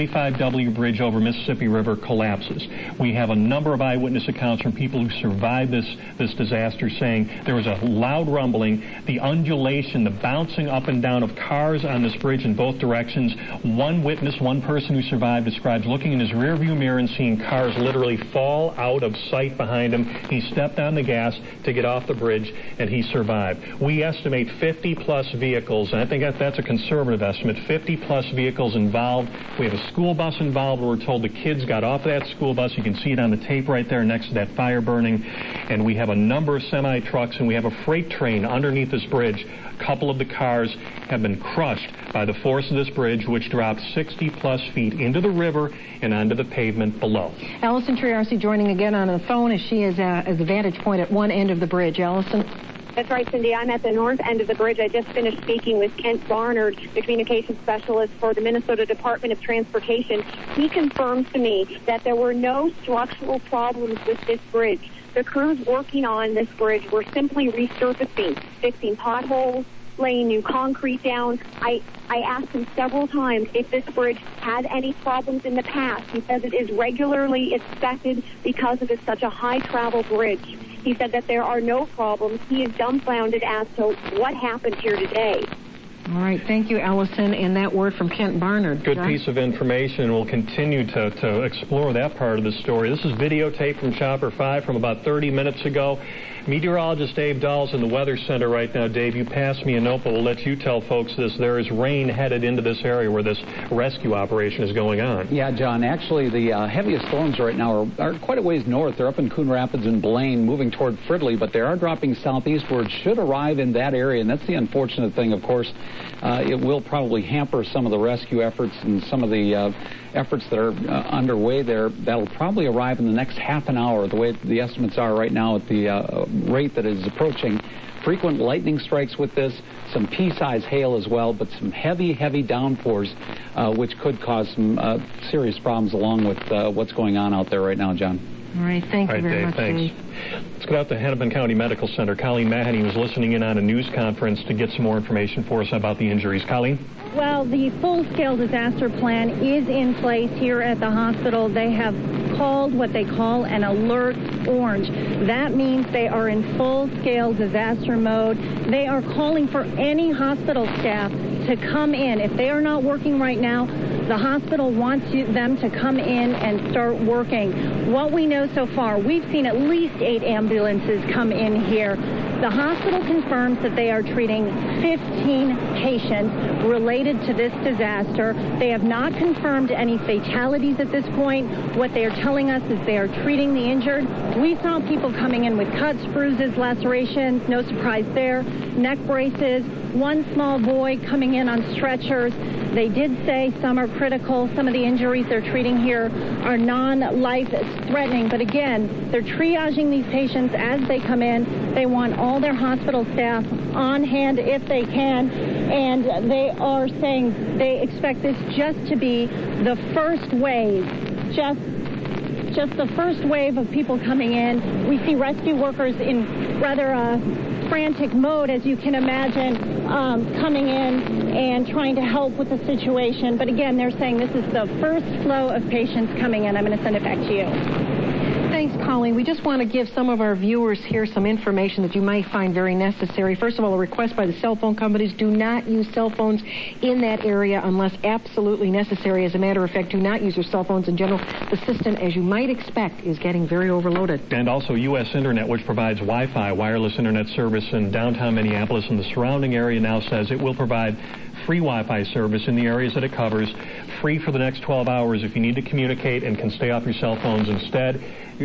35W bridge over Mississippi River collapses. We have a number of eyewitness accounts from people who survived this disaster saying there was a loud rumbling, the undulation, the bouncing up and down of cars on this bridge in both directions. One witness, one person who survived, describes looking in his rearview mirror and seeing cars literally fall out of sight behind him. He stepped on the gas to get off the bridge, and he survived. We estimate 50-plus vehicles, and I think that's a conservative estimate, 50-plus vehicles involved. We have a school bus involved. We're told the kids got off of that school bus. You can see it on the tape right there next to that fire burning. And we have a number of semi-trucks, and we have a freight train underneath this bridge. A couple of the cars have been crushed by the force of this bridge, which dropped 60-plus feet into the river and onto the pavement below. Allison Triarci joining again on the phone as she is at the vantage point at one end of the bridge. Allison? That's right, Cindy. I'm at the north end of the bridge. I just finished speaking with Kent Barnard, the communications specialist for the Minnesota Department of Transportation. He confirms to me that there were no structural problems with this bridge. The crews working on this bridge were simply resurfacing, fixing potholes, laying new concrete down. I asked him several times if this bridge had any problems in the past. He says it is regularly inspected because it is such a high-travel bridge. He said that there are no problems. He is dumbfounded as to what happened here today. All right. Thank you, Allison. And that word from Kent Barnard. Good piece of information, and we'll continue to explore that part of the story. This is videotape from Chopper 5 from about 30 minutes ago. Meteorologist Dave Dahl's in the Weather Center right now. Dave, you passed me a note, but we'll let you tell folks this. There is rain headed into this area where this rescue operation is going on. Yeah, John. Actually, the heaviest storms right now are quite a ways north. They're up in Coon Rapids and Blaine, moving toward Fridley, but they are dropping southeastward. Should arrive in that area, and that's the unfortunate thing, of course. It will probably hamper some of the rescue efforts and some of the efforts that are underway there. That'll probably arrive in the next half an hour, the way the estimates are right now at the rate that is approaching. Frequent lightning strikes with this, some pea-size hail as well, but some heavy, heavy downpours, which could cause some serious problems along with what's going on out there right now, John. All right, thank you very much, Dave. Let's go out to Hennepin County Medical Center. Colleen Mahoney was listening in on a news conference to get some more information for us about the injuries. Colleen? Well, the full-scale disaster plan is in place here at the hospital. They have called what they call an alert orange. That means they are in full-scale disaster mode. They are calling for any hospital staff to come in. If they are not working right now, the hospital wants them to come in and start working. What we know so far, we've seen at least 8 ambulances come in here. The hospital confirms that they are treating 15 patients related to this disaster. They have not confirmed any fatalities at this point. What they are telling us is they are treating the injured. We saw people coming in with cuts, bruises, lacerations, no surprise there, neck braces, one small boy coming in on stretchers. They did say some are critical. Some of the injuries they're treating here are non-life-threatening. But again, they're triaging these patients as they come in. They want all their hospital staff on hand if they can. And they are saying they expect this just to be the first wave, just the first wave of people coming in. We see rescue workers in rather frantic mode, as you can imagine, coming in and trying to help with the situation. But again, they're saying this is the first flow of patients coming in. I'm going to send it back to you. Thanks, Colleen. We just want to give some of our viewers here some information that you might find very necessary. First of all, a request by the cell phone companies: do not use cell phones in that area unless absolutely necessary. As a matter of fact, do not use your cell phones in general. The system, as you might expect, is getting very overloaded. And also U.S. Internet, which provides Wi-Fi, wireless Internet service in downtown Minneapolis and the surrounding area, now says it will provide free Wi-Fi service in the areas that it covers free for the next 12 hours if you need to communicate and can stay off your cell phones instead.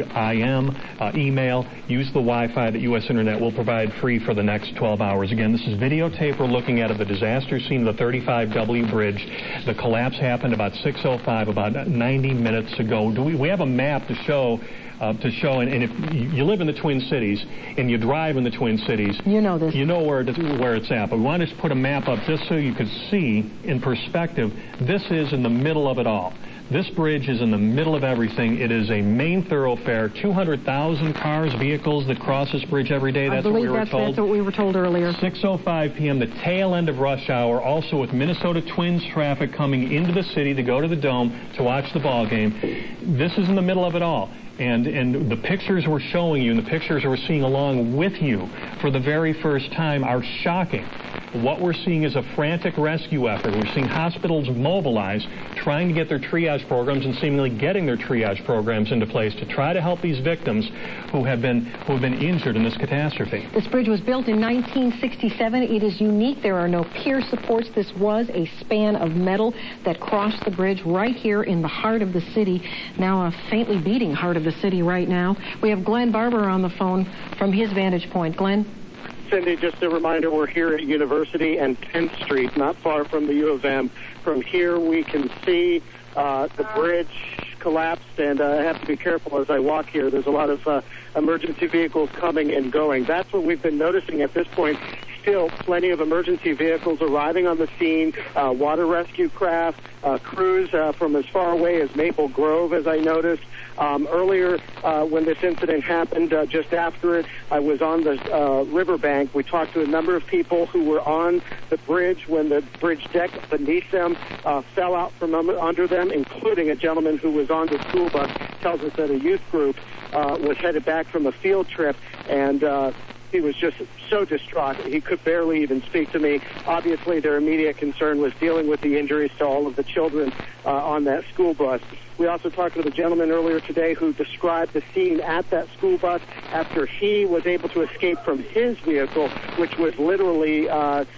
IM, email, use the Wi-Fi that U.S. Internet will provide free for the next 12 hours. Again, this is videotape we're looking at of the disaster scene of the 35W bridge. The collapse happened about 6:05, about 90 minutes ago. We have a map to show, and if you live in the Twin Cities and you drive in the Twin Cities, you know this. You know where it's at. But we wanted to put a map up just so you could see in perspective. This is in the middle of it all. This bridge is in the middle of everything. It is a main thoroughfare. 200,000 cars, vehicles that cross this bridge every day. That's what we were told. That's what we were told earlier. 6:05 p.m., the tail end of rush hour, also with Minnesota Twins traffic coming into the city to go to the Dome to watch the ball game. This is in the middle of it all. And the pictures we're showing you and the pictures we're seeing along with you for the very first time are shocking. What we're seeing is a frantic rescue effort. We're seeing hospitals mobilize, trying to get their triage programs and seemingly getting their triage programs into place to try to help these victims who have been injured in this catastrophe. This bridge was built in 1967. It is unique. There are no pier supports. This was a span of metal that crossed the bridge right here in the heart of the city. Now a faintly beating heart of the city right now. We have Glenn Barber on the phone from his vantage point. Glenn? Cindy, just a reminder, we're here at University and 10th Street, not far from the U of M. From here, we can see the bridge collapsed, and I have to be careful as I walk here. There's a lot of emergency vehicles coming and going. That's what we've been noticing at this point. Still plenty of emergency vehicles arriving on the scene, water rescue craft, crews from as far away as Maple Grove, as I noticed. Earlier, when this incident happened, just after it, I was on the riverbank. We talked to a number of people who were on the bridge when the bridge deck beneath them fell out from under them, including a gentleman who was on the school bus. Tells us that a youth group was headed back from a field trip, and he was just so distraught. He could barely even speak to me. Obviously, their immediate concern was dealing with the injuries to all of the children on that school bus. We also talked to the gentleman earlier today who described the scene at that school bus after he was able to escape from his vehicle, which was literally, at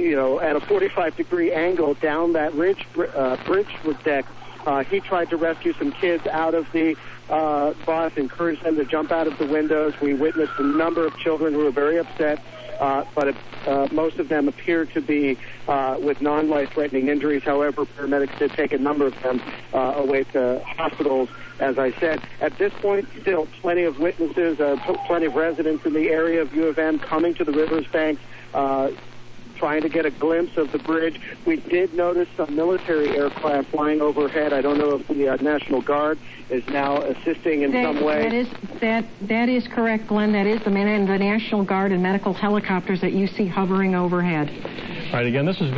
a 45-degree angle down that bridge deck. He tried to rescue some kids out of the bus, encouraged them to jump out of the windows. We witnessed a number of children who were very upset, but most of them appeared to be with non-life-threatening injuries. However, paramedics did take a number of them away to hospitals. As I said, at this point, still plenty of witnesses, plenty of residents in the area of U of M coming to the river's banks, trying to get a glimpse of the bridge. We did notice some military aircraft flying overhead. I don't know if the National Guard is now assisting in some way. That is correct, Glenn. That is the National Guard and medical helicopters that you see hovering overhead. All right, again, this is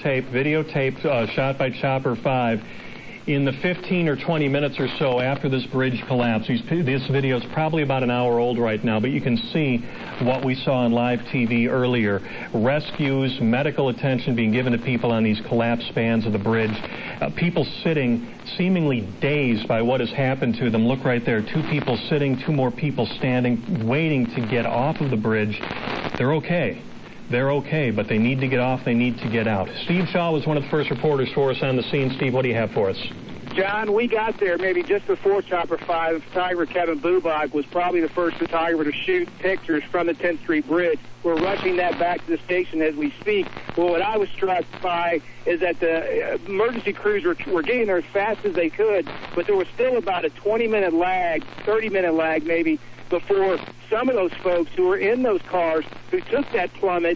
videotape shot by Chopper 5. In the 15 or 20 minutes or so after this bridge collapsed, this video is probably about an hour old right now, but you can see what we saw on live TV earlier. Rescues, medical attention being given to people on these collapsed spans of the bridge. People sitting, seemingly dazed by what has happened to them. Look right there, 2 people sitting, 2 more people standing, waiting to get off of the bridge. They're okay. They're okay, but they need to get off, they need to get out. Steve Shaw was one of the first reporters for us on the scene. Steve, what do you have for us? John, we got there maybe just before Chopper 5. Photographer Kevin Bubach was probably the first photographer to shoot pictures from the 10th Street Bridge. We're rushing that back to the station as we speak. Well, what I was struck by is that the emergency crews were getting there as fast as they could, but there was still about a 20-minute lag, 30-minute lag maybe, before some of those folks who were in those cars who took that plummet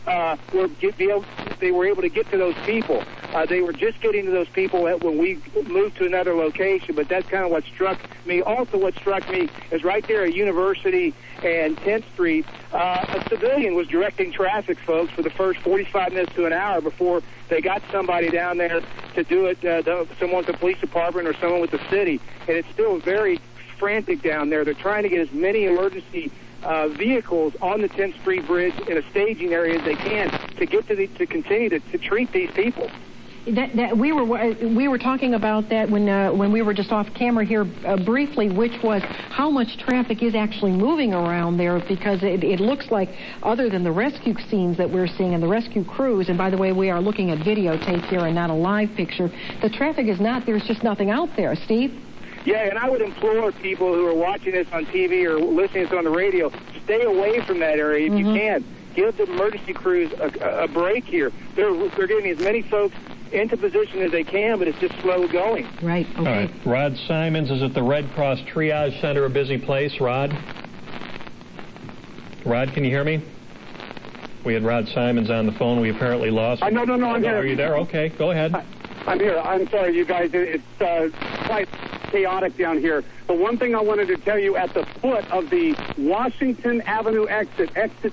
they were able to get to those people. They were just getting to those people when we moved to another location, but that's kind of what struck me. Also, what struck me is right there at University and 10th Street, a civilian was directing traffic, folks, for the first 45 minutes to an hour before they got somebody down there to do it, someone with the police department or someone with the city. And it's still very frantic down there. They're trying to get as many emergency vehicles on the 10th Street Bridge in a staging area as they can to get to continue to treat these people. That we were talking about that when we were just off camera here briefly, which was how much traffic is actually moving around there, because it looks like, other than the rescue scenes that we're seeing and the rescue crews, and by the way, we are looking at videotape here and not a live picture, the traffic is not, there's just nothing out there. Steve? Yeah, and I would implore people who are watching this on TV or listening to this on the radio, stay away from that area if you can. Give the emergency crews a break here. They're getting as many folks into position as they can, but it's just slow going. Right, okay. All right. Rod Simons is at the Red Cross Triage Center, a busy place. Rod? Rod, can you hear me? We had Rod Simons on the phone. We apparently lost him. No, I'm here. Are you there? Okay, go ahead. I'm here. I'm sorry, you guys. It's quite chaotic down here. The one thing I wanted to tell you, at the foot of the Washington Avenue exit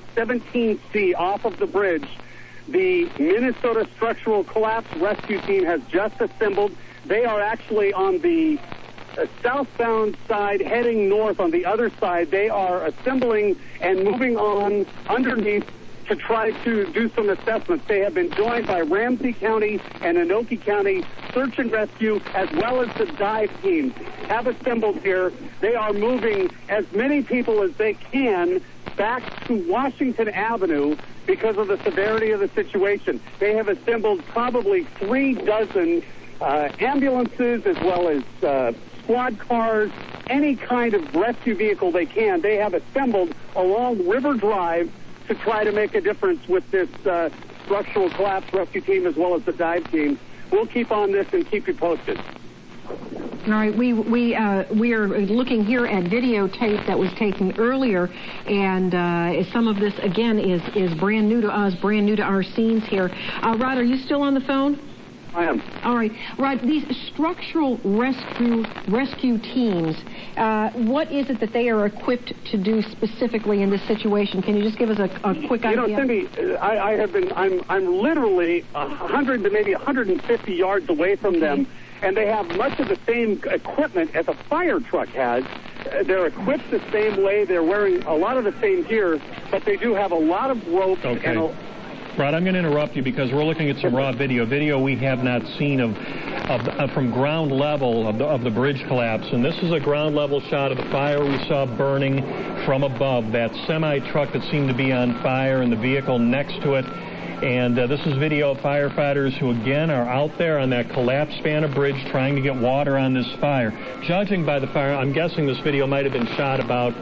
17C off of the bridge, the Minnesota Structural Collapse Rescue Team has just assembled. They are actually on the southbound side, heading north on the other side. They are assembling and moving on underneath to try to do some assessments. They have been joined by Ramsey County and Anoka County Search and Rescue, as well as the dive teams have assembled here. They are moving as many people as they can back to Washington Avenue because of the severity of the situation. They have assembled probably 36 ambulances, as well as squad cars, any kind of rescue vehicle they can. They have assembled along River Drive to try to make a difference with this structural collapse rescue team, as well as the dive team. We'll keep on this and keep you posted. All right, we are looking here at videotape that was taken earlier, and some of this, again, is brand new to us, brand new to our scenes here. Rod, are you still on the phone? I am. All right. Rod, these structural rescue teams, what is it that they are equipped to do specifically in this situation? Can you just give us a quick idea? You know, Cindy, I'm literally 100 to maybe 150 yards away from them, and they have much of the same equipment as a fire truck has. They're equipped the same way. They're wearing a lot of the same gear, but they do have a lot of ropes and Rod, I'm going to interrupt you because we're looking at some raw video we have not seen of from ground level of the bridge collapse. And this is a ground level shot of the fire we saw burning from above, that semi-truck that seemed to be on fire and the vehicle next to it. And this is video of firefighters who, again, are out there on that collapsed span of bridge trying to get water on this fire. Judging by the fire, I'm guessing this video might have been shot about,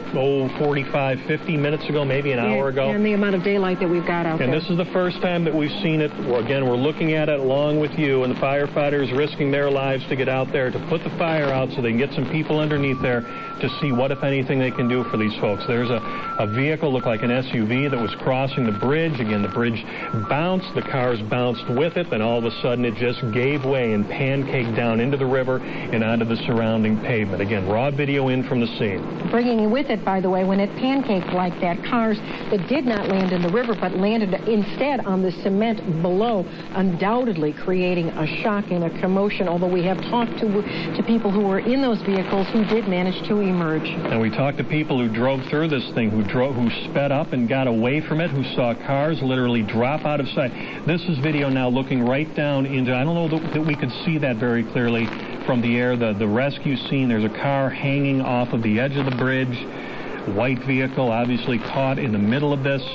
45, 50 minutes ago, maybe an hour ago. And the amount of daylight that we've got out there. And this is the first time that we've seen it. Again, we're looking at it along with you, and the firefighters risking their lives to get out there to put the fire out so they can get some people underneath there to see what, if anything, they can do for these folks. There's a vehicle, looked like an SUV, that was crossing the bridge. Again, the bridge bounced, the cars bounced with it, then all of a sudden it just gave way and pancaked down into the river and onto the surrounding pavement. Again, raw video in from the scene. Bringing with it, by the way, when it pancaked like that, cars that did not land in the river but landed instead on the cement below, undoubtedly creating a shock and a commotion, although we have talked to people who were in those vehicles who did manage to emerge. And we talked to people who drove through this thing, who sped up and got away from it, who saw cars literally drop out of sight. This is video now looking right down into, I don't know that we could see that very clearly from the air, the rescue scene. There's a car hanging off of the edge of the bridge, white vehicle obviously caught in the middle of this.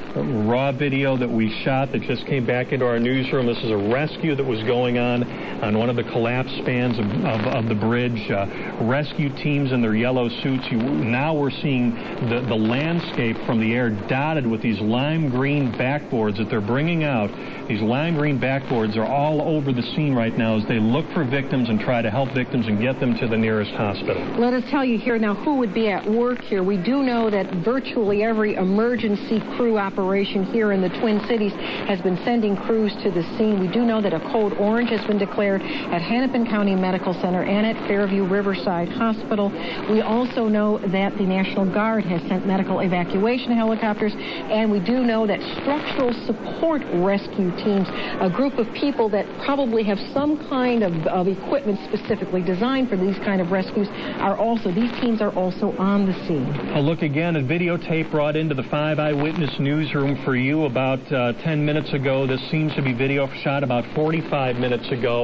Raw video that we shot that just came back into our newsroom. This is a rescue that was going on one of the collapsed spans of the bridge. Rescue teams in their yellow suits. Now we're seeing the landscape from the air dotted with these lime green backboards that they're bringing out. These lime green backboards are all over the scene right now as they look for victims and try to help victims and get them to the nearest hospital. Let us tell you here now who would be at work here. We do know that virtually every emergency crew operation here in the Twin Cities has been sending crews to the scene. We do know that a code orange has been declared transpired at Hennepin County Medical Center and at Fairview Riverside Hospital. We also know that the National Guard has sent medical evacuation helicopters, and we do know that structural support rescue teams, a group of people that probably have some kind of equipment specifically designed for these kind of rescues, these teams are also on the scene. A look again at videotape brought into the 5 Eyewitness newsroom for you about 10 minutes ago. This seems to be video shot about 45 minutes ago.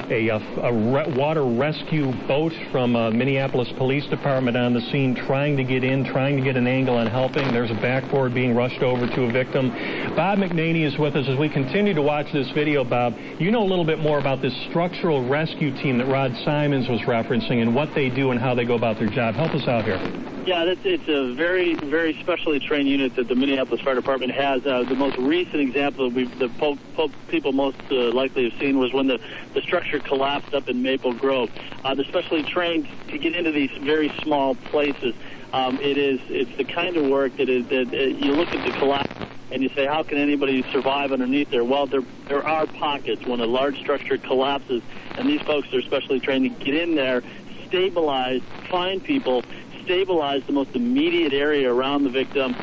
A water rescue boat from Minneapolis Police Department on the scene trying to get in, trying to get an angle on helping. There's a backboard being rushed over to a victim. Bob McNaney is with us as we continue to watch this video. Bob, you know a little bit more about this structural rescue team that Rod Simons was referencing and what they do and how they go about their job. Help us out here. Yeah, it's a very, very specially trained unit that the Minneapolis Fire Department has. The most recent example that people most likely have seen was when the structure collapsed up in Maple Grove. They're specially trained to get into these very small places. It's the kind of work that you look at the collapse and you say, how can anybody survive underneath there? Well, there are pockets when a large structure collapses, and these folks are specially trained to get in there, stabilize, find people, stabilize the most immediate area around the victim,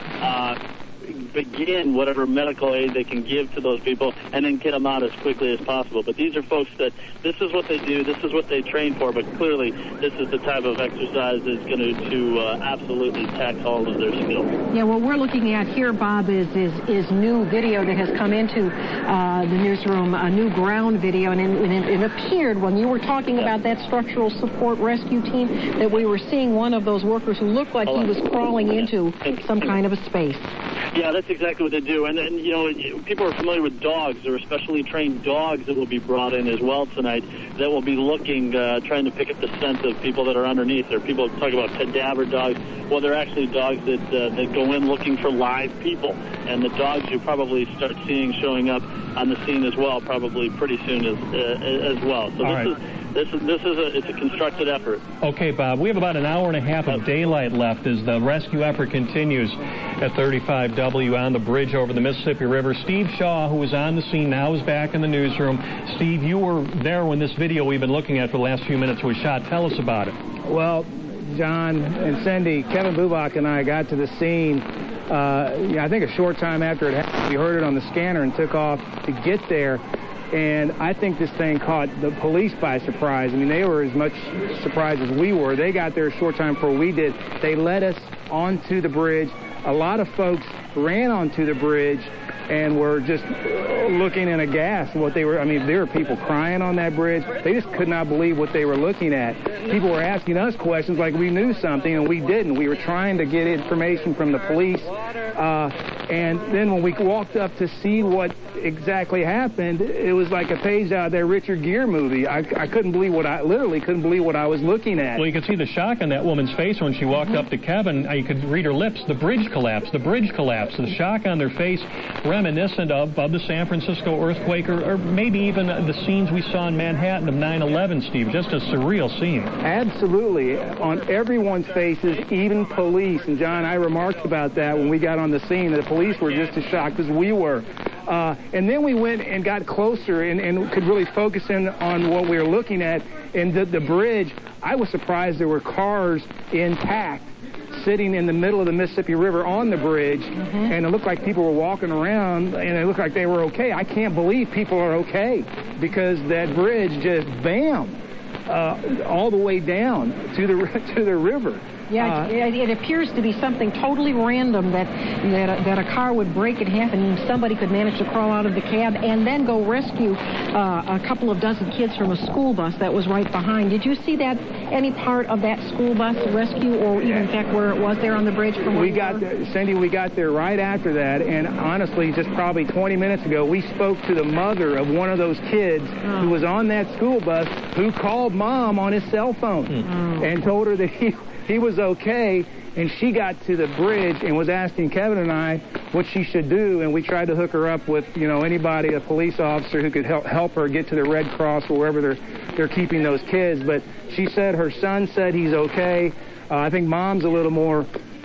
begin whatever medical aid they can give to those people, and then get them out as quickly as possible. But these are folks that this is what they do, this is what they train for, but clearly this is the type of exercise that's going to absolutely tax all of their skills. Yeah, what we're looking at here, Bob, is new video that has come into the newsroom, a new ground video, and it appeared when you were talking about that structural support rescue team that we were seeing one of those workers who looked like he was crawling into some kind of a space. Yeah, that's exactly what they do. And you know, people are familiar with dogs. There are specially trained dogs that will be brought in as well tonight that will be looking, trying to pick up the scent of people that are underneath. There are people talk about cadaver dogs. Well, they're actually dogs that go in looking for live people. And the dogs you probably start seeing showing up on the scene as well, probably pretty soon as well. So it's a constructed effort. Okay, Bob, we have about an hour and a half of daylight left as the rescue effort continues at 35W on the bridge over the Mississippi River. Steve Shaw, who was on the scene, now is back in the newsroom. Steve, you were there when this video we've been looking at for the last few minutes was shot. Tell us about it. Well, John and Cindy, Kevin Bubach and I got to the scene, I think a short time after it happened. We heard it on the scanner and took off to get there. And I think this thing caught the police by surprise. I mean, they were as much surprised as we were. They got there a short time before we did. They led us onto the bridge. A lot of folks ran onto the bridge and were just looking in aghast what they were. I mean, there were people crying on that bridge. They just could not believe what they were looking at. People were asking us questions like we knew something, and we didn't. We were trying to get information from the police. And then when we walked up to see what exactly happened, it was like a page out of that Richard Gere movie. I literally couldn't believe what I was looking at. Well, you could see the shock on that woman's face when she walked up to Kevin. You could read her lips. The bridge collapsed. The bridge collapsed. The shock on their face, reminiscent of the San Francisco earthquake, or maybe even the scenes we saw in Manhattan of 9/11, Steve. Just a surreal scene. Absolutely. On everyone's faces, even police. And, John, I remarked about that when we got on the scene. The police were just as shocked as we were. And then we went and got closer and could really focus in on what we were looking at. And the bridge, I was surprised there were cars intact sitting in the middle of the Mississippi River on the bridge, and it looked like people were walking around, and it looked like they were okay. I can't believe people are okay because that bridge just, bam, all the way down to the river. Yeah, it appears to be something totally random that a car would break in half and somebody could manage to crawl out of the cab and then go rescue a couple of dozen kids from a school bus that was right behind. Did you see that, any part of that school bus rescue, or even in fact where it was there on the bridge? Cindy, we got there right after that, and honestly, just probably 20 minutes ago, we spoke to the mother of one of those kids who was on that school bus, who called Mom on his cell phone and told her that he was okay, and she got to the bridge and was asking Kevin and I what she should do, and we tried to hook her up with, anybody, a police officer who could help her get to the Red Cross or wherever they're keeping those kids. But she said her son said he's okay. I think Mom's a little more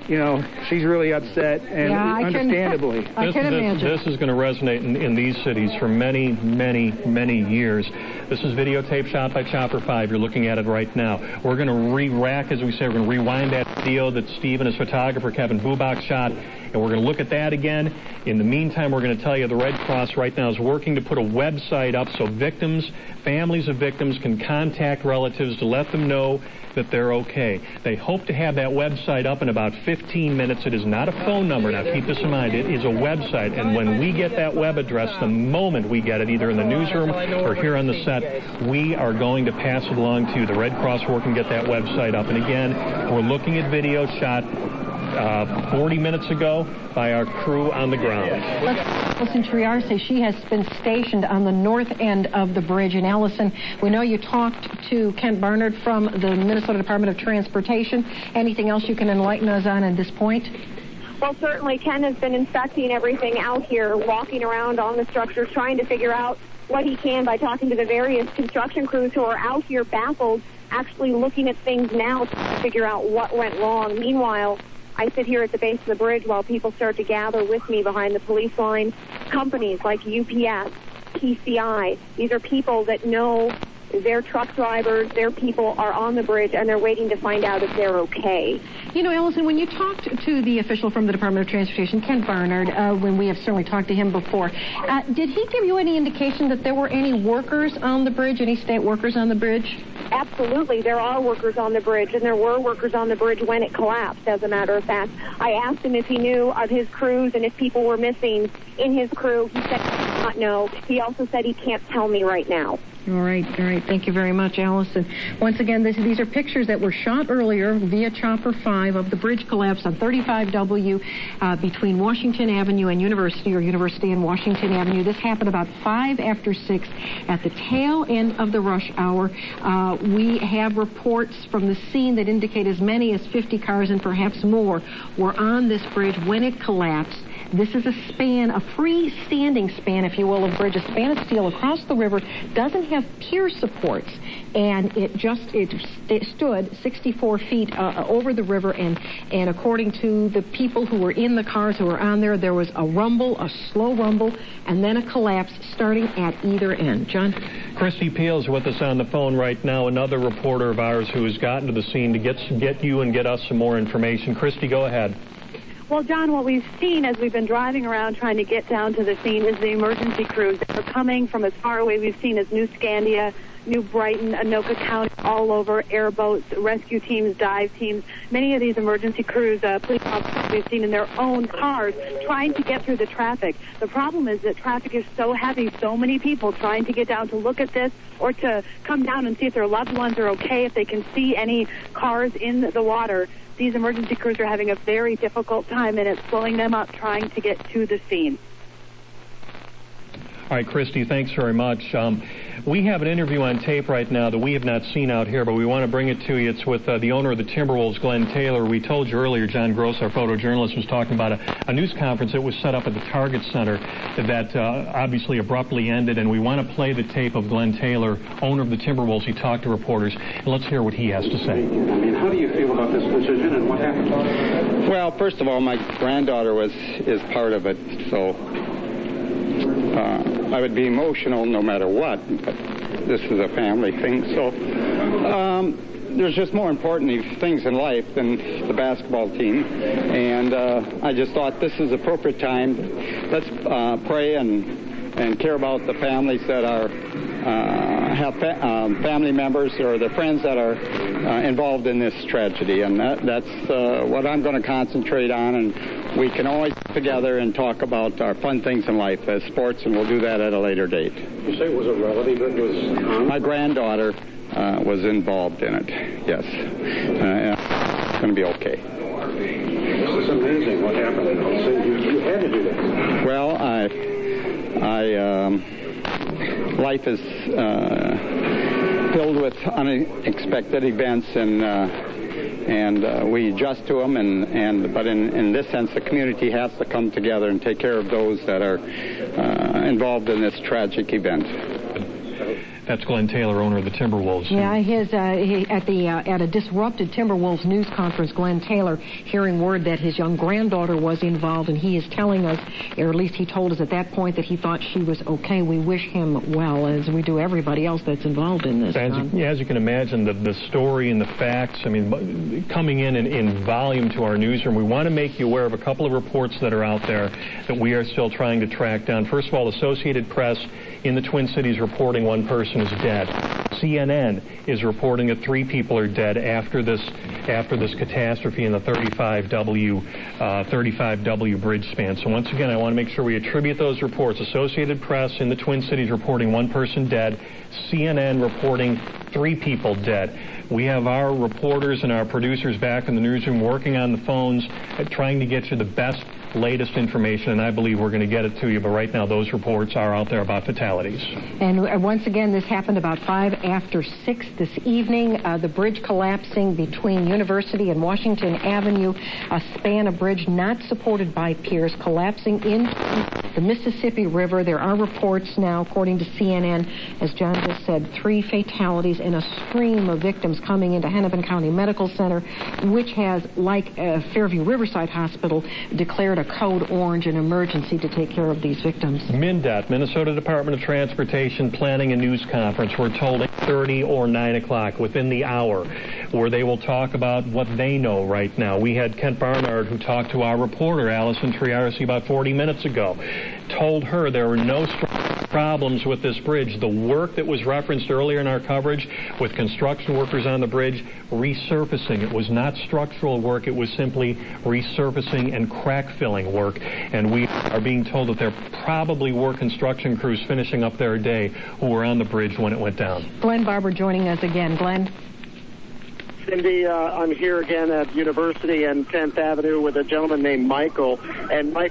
she's really upset, and understandably. I can imagine. This is going to resonate in these cities for many, many, many years. This is videotape shot by Chopper 5. You're looking at it right now. We're going to re-rack, as we say, we're going to rewind that video that Steve and his photographer, Kevin Bubach, shot, and we're going to look at that again. In the meantime, we're going to tell you the Red Cross right now is working to put a website up so victims, families of victims can contact relatives to let them know that they're okay. They hope to have that website up in about 15 minutes. It is not a phone number. Now, keep this in mind. It is a website, and when we get that web address, the moment we get it, either in the newsroom or here on the set, we are going to pass it along to you. The Red Cross work and get that website up. And again, we're looking at video shot 40 minutes ago by our crew on the ground. Allison Triar say she has been stationed on the north end of the bridge. And Allison, we know you talked to Kent Barnard from the Minnesota Department of Transportation. Anything else you can enlighten us on at this point? Well, certainly Ken has been inspecting everything out here, walking around on the structures, trying to figure out what he can by talking to the various construction crews who are out here baffled, actually looking at things now to figure out what went wrong. Meanwhile, I sit here at the base of the bridge while people start to gather with me behind the police line. Companies like UPS, PCI, these are people that know their truck drivers, their people are on the bridge, and they're waiting to find out if they're okay. Allison, when you talked to the official from the Department of Transportation, Kent Barnard, when we have certainly talked to him before, did he give you any indication that there were any workers on the bridge, any state workers on the bridge? Absolutely. There are workers on the bridge, and there were workers on the bridge when it collapsed, as a matter of fact. I asked him if he knew of his crews and if people were missing in his crew. He said he did not know. He also said he can't tell me right now. All right. Thank you very much, Allison. Once again, these are pictures that were shot earlier via Chopper 5 of the bridge collapse on 35W between Washington Avenue and University and Washington Avenue. This happened about 5 after 6 at the tail end of the rush hour. We have reports from the scene that indicate as many as 50 cars and perhaps more were on this bridge when it collapsed. This is a span, a freestanding span, if you will, of bridge, a span of steel across the river, doesn't have pier supports, and it stood 64 feet over the river, and according to the people who were in the cars who were on there was a rumble, a slow rumble, and then a collapse starting at either end. John? Christy Peel's with us on the phone right now, another reporter of ours who has gotten to the scene to get you and get us some more information. Christy, go ahead. Well, John, what we've seen as we've been driving around trying to get down to the scene is the emergency crews that are coming from as far away we've seen as New Scandia, New Brighton, Anoka County, all over, airboats, rescue teams, dive teams. Many of these emergency crews, police officers we've seen in their own cars trying to get through the traffic. The problem is that traffic is so heavy, so many people trying to get down to look at this or to come down and see if their loved ones are okay, if they can see any cars in the water. These emergency crews are having a very difficult time, and it's slowing them up trying to get to the scene. All right, Christy, thanks very much. We have an interview on tape right now that we have not seen out here, but we want to bring it to you. It's with the owner of the Timberwolves, Glenn Taylor. We told you earlier, John Gross, our photojournalist, was talking about a news conference that was set up at the Target Center that obviously abruptly ended, and we want to play the tape of Glenn Taylor, owner of the Timberwolves. He talked to reporters, and let's hear what he has to say. I mean, how do you feel about this decision, and what happened? Well, first of all, my granddaughter is part of it, so I would be emotional no matter what, but this is a family thing. So there's just more important things in life than the basketball team, and I just thought this is the appropriate time. Let's pray and care about the families that are have family members or their friends that are involved in this tragedy, and that's what I'm going to concentrate on. And we can always get together and talk about our fun things in life as sports, and we'll do that at a later date. You say it was a relative that was my granddaughter was involved in it. Yes, it's going to be okay. This is amazing. What happened? You had to do this. Well, life is filled with unexpected events, and we adjust to them. But in this sense, the community has to come together and take care of those that are involved in this tragic event. That's Glenn Taylor, owner of the Timberwolves. Yeah, at a disrupted Timberwolves news conference, Glenn Taylor, hearing word that his young granddaughter was involved, and he is telling us, or at least he told us at that point, that he thought she was okay. We wish him well, as we do everybody else that's involved in this. As you can imagine, the story and the facts, I mean, coming in volume to our newsroom, we want to make you aware of a couple of reports that are out there that we are still trying to track down. First of all, Associated Press in the Twin Cities reporting one person is dead. CNN is reporting that 3 people are dead after this catastrophe in the 35W bridge span. So once again, I want to make sure we attribute those reports. Associated Press in the Twin Cities reporting 1 person dead. CNN reporting 3 people dead. We have our reporters and our producers back in the newsroom working on the phones, trying to get you the best, latest information, and I believe we're going to get it to you. But right now, those reports are out there about fatalities. And once again, this happened about 5 after 6 this evening. The bridge collapsing between University and Washington Avenue, a span of bridge not supported by piers, collapsing into the Mississippi River. There are reports now, according to CNN, as John just said, 3 fatalities and a stream of victims coming into Hennepin County Medical Center, which has, like Fairview Riverside Hospital, declared a code orange, an emergency to take care of these victims. MnDOT, Minnesota Department of Transportation, planning a news conference, we're told 8:30 or 9 o'clock, within the hour, where they will talk about what they know right now. We had Kent Barnard, who talked to our reporter, Allison Triarsi, about 40 minutes ago, told her there were no problems with this bridge. The work that was referenced earlier in our coverage with construction workers on the bridge, resurfacing. It was not structural work. It was simply resurfacing and crack filling work. And we are being told that there probably were construction crews finishing up their day who were on the bridge when it went down. Glenn Barber joining us again. Glenn? Cindy, I'm here again at University and 10th Avenue with a gentleman named Michael. And Michael